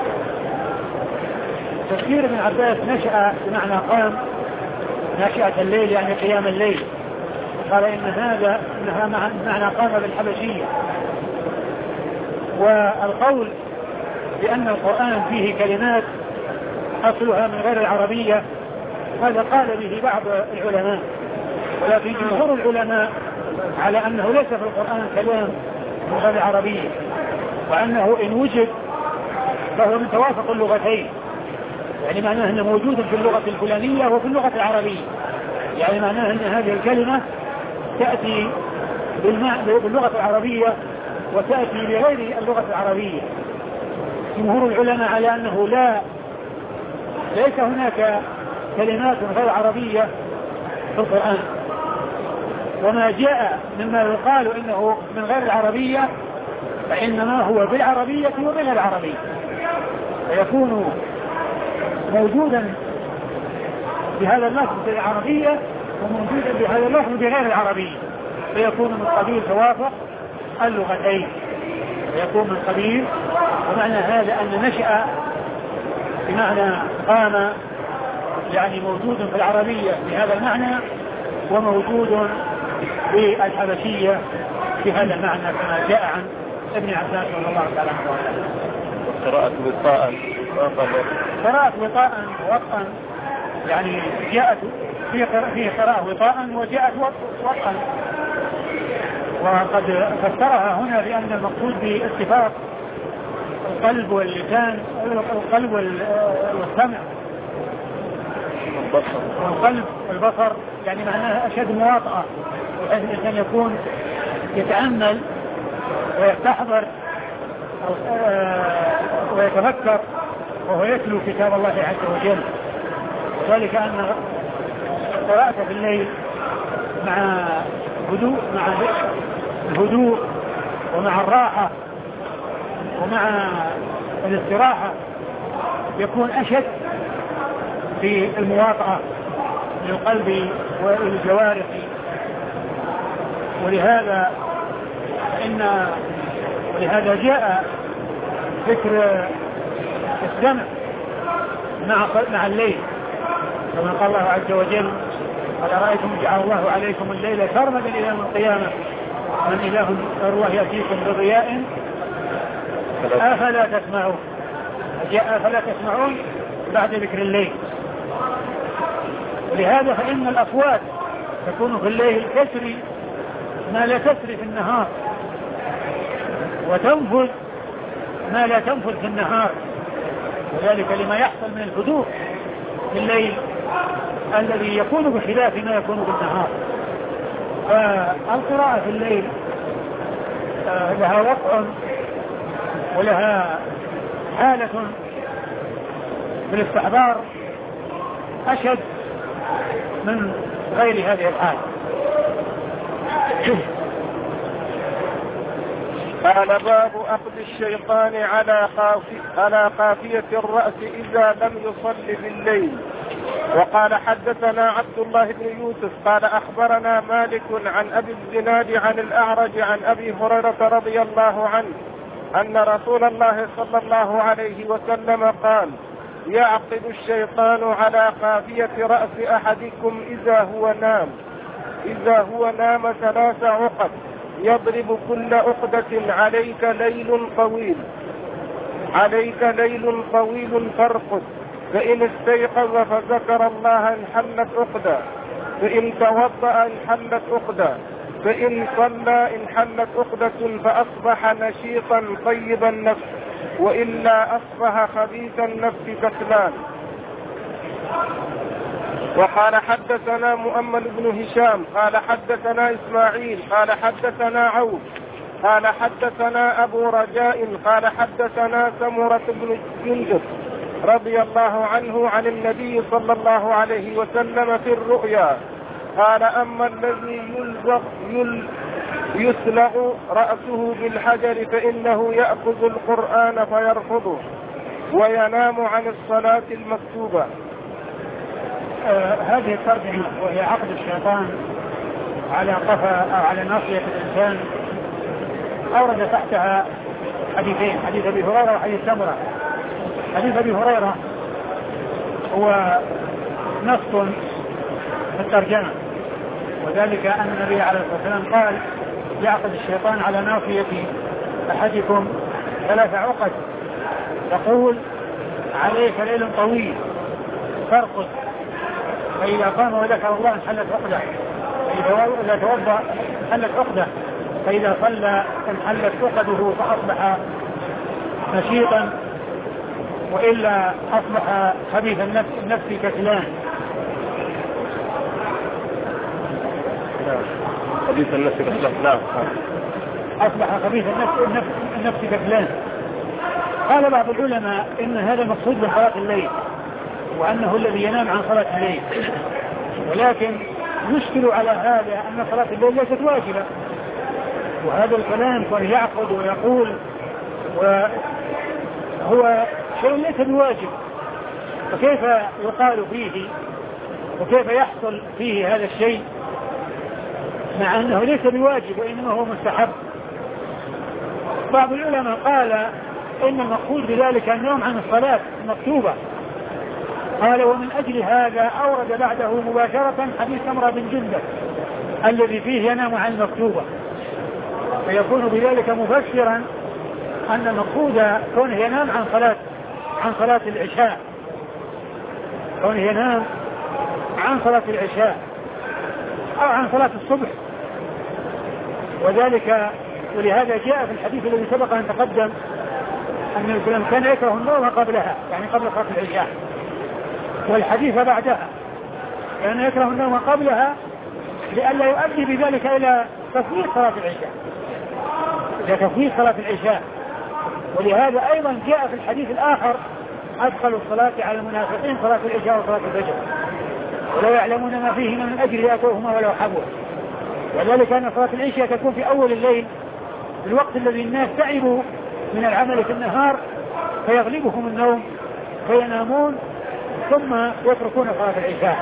تفسير ابن عباس نشأ بمعنى قام نشأة الليل يعني قيام الليل. قال إن هذا إنها معنى قام بالحبشية والقول بأن القرآن فيه كلمات أصلها من غير العربية هذا قال به بعض العلماء، ولكن جمهور العلماء على أنه ليس في القرآن كلام من غير العربية، وأنه إن وجد فهو من توافق اللغتين، يعني معناه أنه موجود في اللغة الفلانية وفي اللغة العربية، يعني معناه أن هذه الكلمة تأتي باللغة العربية وتأتي بغير اللغة العربية. جمهور العلماء على أنه لا ليس هناك كلمات غير عربية في القرآن، وما جاء مما يقال إنه من غير العربية فإنما هو بالعربية وغير العربية، فيكون موجودا بهذا اللفظ بالعربية وموجودا بهذا اللفظ بغير العربية، فيكون من قبيل توافق اللغتين، فيكون من قبيل. ومعنى هذا أن نشأ بمعنى قام يعني موجود في العربية بهذا المعنى وموجود بالحبشية بهذا المعنى كما جاء عن ابن عباس رضي الله تعالى عنه. قراءة وطاء قراءة وطاء وطئا، يعني جاءت في قراءة وطاء وجاءت وطئا، وقد فسرها هنا بأن المقصود باتفاق القلب واللسان، القلب والسمع والقلب والبصر، يعني معناها أشد مواطأة، بحيث الإنسان يكون يتأمل ويستحضر ويتفكر وهو يتلو كتاب الله عز وجل. وذلك أن قراءة في الليل مع هدوء مع الهدوء ومع الراحة ومع الاستراحة يكون أشد في المواطأة للقلب والجوارح. ولهذا إن ولهذا جاء ذكر السمع مع مع الليل، كما قال الله عز وجل: قال رأيتم جعل الله عليكم الليل سرمدا إلى يوم القيامة من إله غير الله يأتيكم بضياء أفلا تسمعون. جاء أفلا تسمعون بعد ذكر الليل. لهذا فإن الأصوات تكون في الليل تسري ما لا تسري في النهار، وتنفذ ما لا تنفذ في النهار، وذلك لما يحصل من الهدوء في الليل الذي يكون بخلاف ما يكون بالنهار. فالقراءة في الليل لها وقع ولها حالة في الاستحضار أشد من غير هذه الحالة. قال: باب أخذ الشيطان على على قافية الرأس إذا لم يصل بالليل. وقال: حدثنا عبد الله بن يوسف قال: أخبرنا مالك عن أبي الزناد عن الأعرج عن أبي هريرة رضي الله عنه أن رسول الله صلى الله عليه وسلم قال: يعقد الشيطان على قافية رأس أحدكم إذا هو نام إذا هو نام ثلاث عقد يضرب كل عقدة عليك ليل طويل عليك ليل طويل فارقد، فإن استيقظ فذكر الله انحلت عقدة، فإن توضأ انحلت عقدة، فإن صلى انحلت عقدة فأصبح نشيطا طيب النفس، وإلا أصبح خبيث النفس كسلان. وقال: حدثنا مؤمل بن هشام قال: حدثنا إسماعيل قال: حدثنا عوف قال: حدثنا أبو رجاء قال: حدثنا سمرة بن جندب رضي الله عنه عن النبي صلى الله عليه وسلم في الرؤيا قال: أما الذي يلزق يل يسلع رأسه بالحجر فإنه يأخذ القرآن فيرفضه وينام عن الصلاة المكتوبة. آه هذه الترجمة وهي عقد الشيطان على قفا أو على ناصية الإنسان أورد تحتها حديثين: حديث أبي هريرة وحديث سمرة. حديث أبي هريرة هو نص في الترجمة، وذلك أن النبي عليه الصلاة والسلام قال: يعقد الشيطان على ناصية أحدكم ثلاث عقد يقول عليك ليل طويل فارقد، فإذا قام وذكر الله انحلت عقده، فإذا توضأ انحلت عقده، فإذا صلى انحلت عقده فأصبح نشيطا، وإلا أصبح خبيث النفس النفس كسلان. خبيث النفس كسلان. نعم. أصبح خبيث النفس النفس, النفس كسلان. قال بعض العلماء إن هذا المقصود بصلاة الليل، وأنه الذي ينام عن صلاة الليل، ولكن يشكل على هذا أن صلاة الليل ليست واجبة، وهذا الكلام كان يعقد ويقول وهو شيء ليس بواجب، فكيف يقال فيه وكيف يحصل فيه هذا الشيء مع أنه ليس بواجب وإنما هو مستحب؟ بعض العلماء قال إن المقصود بذلك النوم عن الصلاة المكتوبة. قال ومن أجل هذا أورد بعده مباشرة حديث سمرة بن جندب الذي فيه ينام عن المكتوبة، فيكون بذلك مفسرا أن المقصود كونه ينام عن صلاة عن صلاة العشاء، كونه ينام عن صلاة العشاء أو عن صلاة الصبح، وذلك ولهذا جاء في الحديث الذي سبق أن تقدم أن الإسلام كان يكره النوم قبلها، يعني قبل صلاة العشاء، والحديث بعدها كان يكره النوم قبلها لئلا يؤدي بذلك إلى تفويت صلاة العشاء، إلى تفويت صلاة العشاء. ولهذا أيضا جاء في الحديث الآخر أدخلوا الصلاة على المنافقين صلاة العشاء وصلاة الفجر ولا يعلمون ما فيهما من أجل يأتوهما ولو حبوا، وذلك أن صلاة العشاء تكون في أول الليل في الوقت الذي الناس تعبوا من العمل في النهار فيغلبهم النوم فينامون ثم يتركون صلاة العشاء.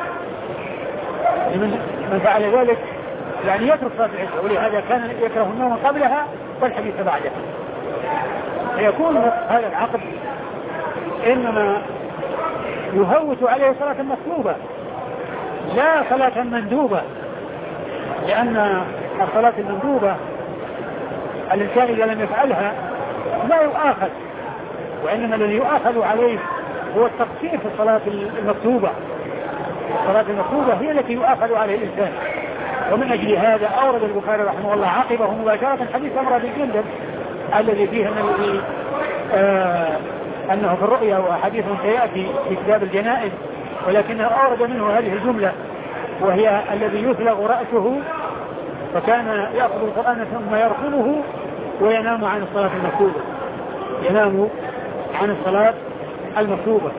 من فعل ذلك يعني يترك صلاة العشاء، ولهذا كان يكره النوم قبلها والحديث بعدها. فيكون هذا العقد إنما يهوت عليه صلاة مطلوبة لا صلاة مندوبة، لأن الصلاة المندوبة الإنسان إذا لم يفعلها لا يؤاخذ، وإنما الذي يؤاخذ عليه هو التقصير في الصلاة المكتوبة. الصلاة المكتوبة هي التي يؤاخذ عليه الإنسان. ومن أجل هذا أورد البخاري رحمه الله عقبه مباشرة حديث سمرة بن جندب الذي فيه الذي آه أنه في الرؤيا، وحديث سيأتي في كتاب الجنائز، ولكنه أورد منه هذه الجملة وهي الذي يثلغ رأسه فكان يأخذ القرآن ثم يرقمه وينام عن الصلاة المكتوبة، ينام عن الصلاة المكتوبة.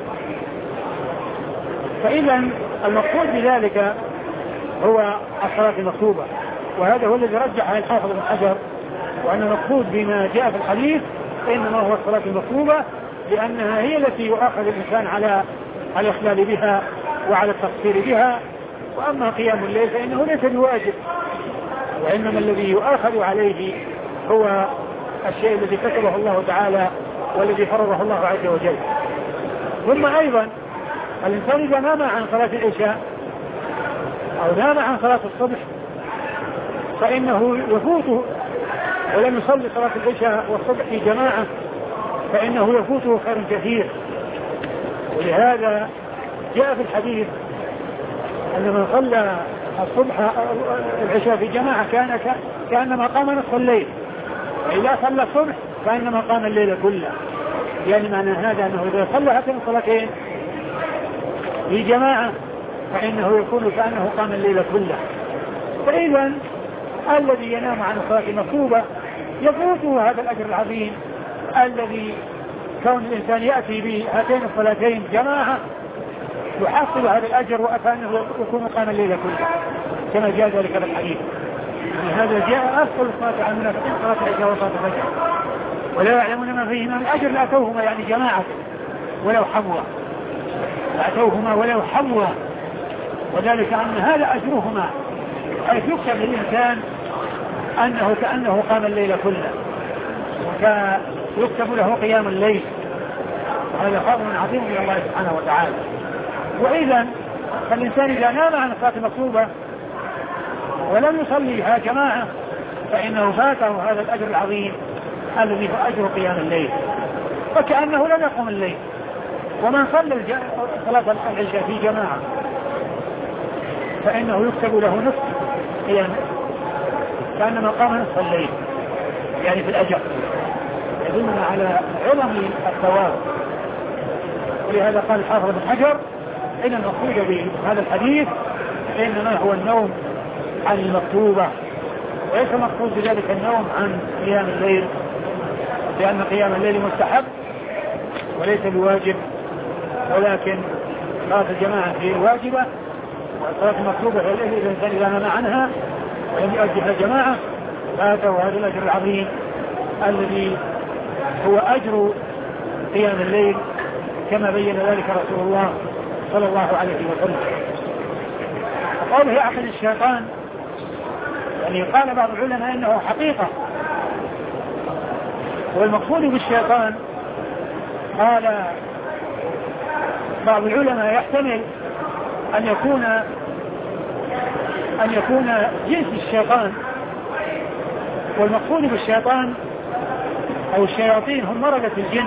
فإذا المقصود بذلك هو الصلاة المكتوبة، وهذا هو الذي رجحه الحافظ بن حجر، وأن المقصود بما جاء في الحديث إنما هو الصلاة المكتوبة، لأنها هي التي يؤاخذ الإنسان على على الإخلال بها وعلى التقصير بها. وأما قيام الليل فإنه ليس بواجب، وإنما الذي يؤاخذ عليه هو الشيء الذي كتبه الله تعالى والذي فرضه الله عز وجل. ثم أيضا الإنسان إذا نام عن صلاة العشاء أو نام عن صلاة الصبح فإنه يفوته ولم يصلي صلاة العشاء والصبح في جماعة فإنه يفوته خير كثير. ولهذا جاء في الحديث أن من صلى الصبح العشاء في جماعة كان كأنما قام نصف الليل، وإذا صلى الصبح كأنما قام الليل كله. يعني معنى هذا أنه إذا صلى هاتين الصلاتين في جماعة فإنه يكون كأنه قام الليل كله. فإذا الذي ينام عن الصلاة المكتوبة يفوته هذا الأجر العظيم الذي كون الإنسان يأتي بهاتين الصلاتين جماعة يحصل هذا الأجر وأكانه يكون قام الليل كله كما جاء ذلك في الحديث. هذا جاء أفضل الصلاة على المنافقين صلاة العشاء وصلاة الفجر ولا يعلمون ما فيهما من أجر لأتوهما يعني جماعة ولو حبوا لأتوهما ولو حبوا، وذلك أن هذا أجرهما حيث يكتب للإنسان أنه كأنه قام الليل كله ويكتب له قيام الليل، وهذا فضل عظيم من الله سبحانه وتعالى. وإذا فالإنسان إذا نام عن الصلاة المكتوبة ولم يصليها جماعة فإنه فاته هذا الأجر العظيم الذي هو أجر قيام الليل، فكأنه لم يقم الليل. ومن صلى صلاة العشاء في جماعة فإنه يكتب له نصف قيام، كأنما قام نصف الليل يعني في الأجر، يدلنا على عظم الثواب. ولهذا قال الحافظ بن حجر إن المقصود بهذا الحديث إنما هو النوم عن المكتوبة، وليس المقصود بذلك النوم عن قيام الليل، لأن قيام الليل مستحب وليس بواجب، ولكن صلاة الجماعة هي الواجبة، والصلاة المكتوبة هي التي الإنسان إذا نام عنها ولم يؤديها جماعة فاته هذا الأجر العظيم الذي هو أجر قيام الليل كما بين ذلك رسول الله صلى الله عليه وسلم. وقوله يعقل الشيطان، يعني قال بعض العلماء إنه حقيقة، والمقصود بالشيطان قال بعض العلماء يحتمل أن يكون أن يكون جنس الشيطان، والمقصود بالشيطان أو الشياطين هم مردة الجن،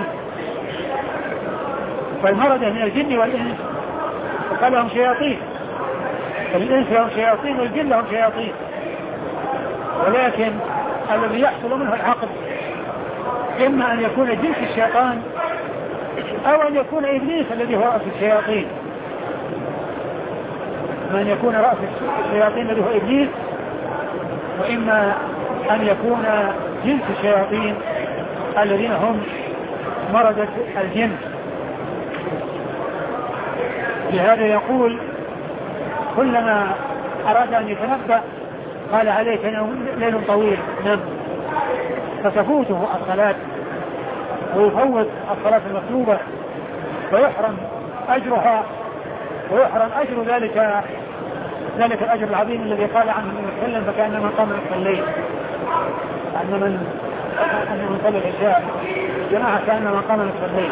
فالمردة من الجن والإنس فقال لهم شياطين، الإنس لهم شياطين والجن لهم شياطين، ولكن الذي يحصل منه العقل إما أن يكون جنس الشيطان أو أن يكون إبليس الذي هو رأس الشياطين، إما أن يكون رأس الشياطين الذي هو إبليس، وإما أن يكون جنس الشياطين الذين هم مردة الجن. لهذا يقول كلما أراد أن يتنبأ قال عليك ليل طويل نم، فتفوته الصلاة ويفوت الصلاة المطلوبة ويحرم أجرها ويحرم أجر ذلك ذلك الأجر العظيم الذي قال عنه النبي صلى الله عليه وسلم فكأنما قام نصف الليل، أن من أن من صلى العشاء جماعة كأنما قام نصف الليل.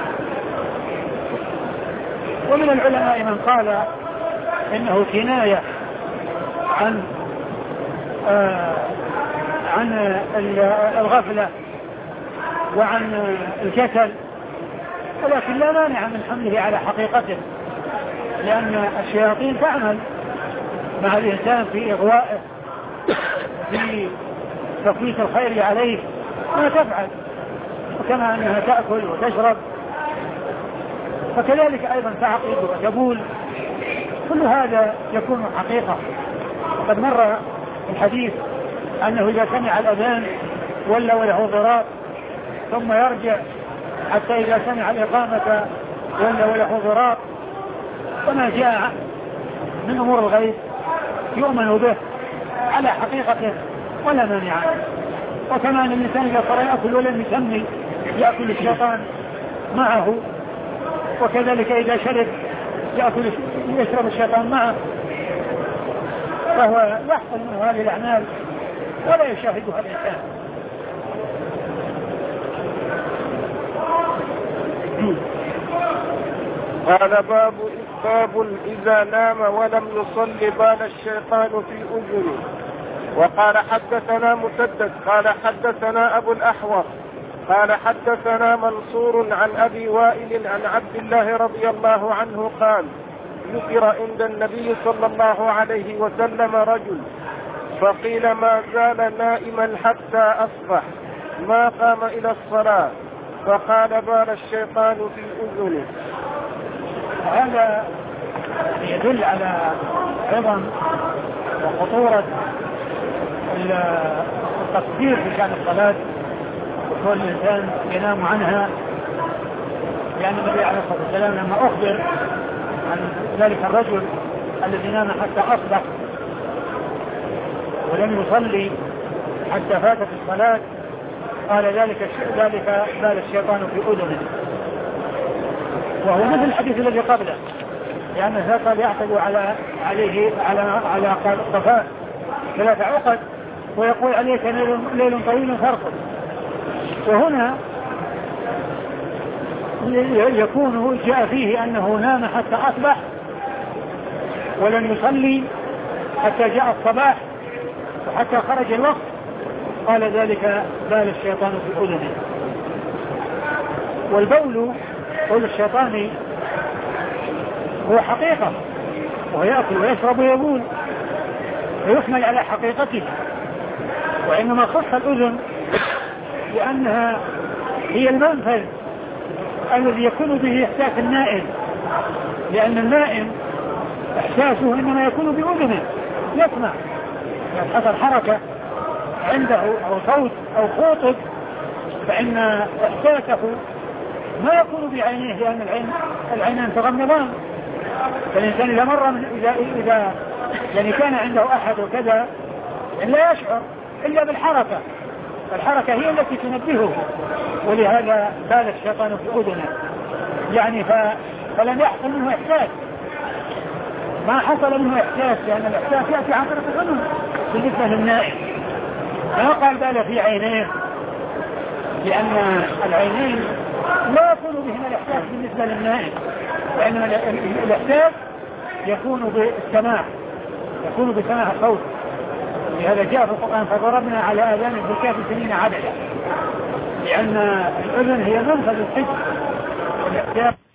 ومن العلماء من قال إنه كناية عن آه عن الغفلة وعن الكسل، ولكن لا مانع من حمله على حقيقته، لأن الشياطين تعمل مع الإنسان في إغوائه في تفويت الخير عليه ما تفعل، وكما أنها تأكل وتشرب فكذلك أيضا تعقد وتبول، كل هذا يكون حقيقة. وقد مر الحديث أنه إذا سمع الأذان ولا وله ضراب ثم يرجع حتى إذا سمع الإقامة ولا وله ضراب، وما جاء من أمور الغيب يؤمن به على حقيقته ولا مانع. وكما أن الإنسان إذا صار يأكل ولم يسمي يأكل الشيطان معه، وكذلك إذا شرب يأكل يشرب الشيطان معه، فهو يحصل منه هذه الأعمال ولا يشاهدها الإنسان. قال باب باب إذا نام ولم يصلي بال الشيطان في أذنه. وقال حدثنا مسدد قال حدثنا أبو الأحوص قال حدثنا منصور عن أبي وائل عن عبد الله رضي الله عنه قال ذكر عند النبي صلى الله عليه وسلم رجل فقيل ما زال نائما حتى أصبح ما قام إلى الصلاة فقال بال الشيطان في أذنه. هذا يدل على عظم وخطورة التقدير في شأن الصلاة وكل الإنسان ينام عنها، لأن النبي عليه الصلاة والسلام لما أخبر عن ذلك الرجل الذي نام حتى أصبح ولم يصلي حتى فاتت الصلاة قال ذلك ذلك بال الشيطان في أذنه، وهو مثل الحديث الذي قبله، لأن هذا قال يعتد على عليه على على قفاء ثلاث عقد ويقول عليك ليل طويل فارقد. وهنا يكون جاء فيه أنه نام حتى أصبح ولم يصلي حتى جاء الصباح وحتى خرج الوقت، قال ذلك بال الشيطان في أذنه. والبول قول الشيطان هو حقيقة، وهو يأكل ويشرب ويبول ويحمل على حقيقته، وإنما خص الأذن لأنها هي المنفذ الذي يكون به إحساس النائم، لأن النائم إحساسه إنما يكون بأذنه، يسمع يعني حصل حركة عنده أو صوت أو خطب فإن إحساسه ما يكون بعينيه، لأن العين العينان تغمضان. فالإنسان إذا مر من إذا إذا يعني كان عنده أحد وكذا لا يشعر إلا بالحركة، الحركة هي التي تنبهه، ولهذا بال الشيطان في أذنه يعني فلم يحصل منه إحساس، ما حصل منه إحساس، لأن الإحساس يأتي عن طريق الأذن بالنسبة للنائم. ما قال بال في عينيه، لأن العينين لا يكون بهما الإحساس بالنسبة للنائم، وإنما الإحساس يكون بالسماع، يكون بسماع الصوت. لهذا جاء في القرآن فضربنا على آذان الزكاة سنين عددا، لأن الأذن هي منفذ الحس والإحساس.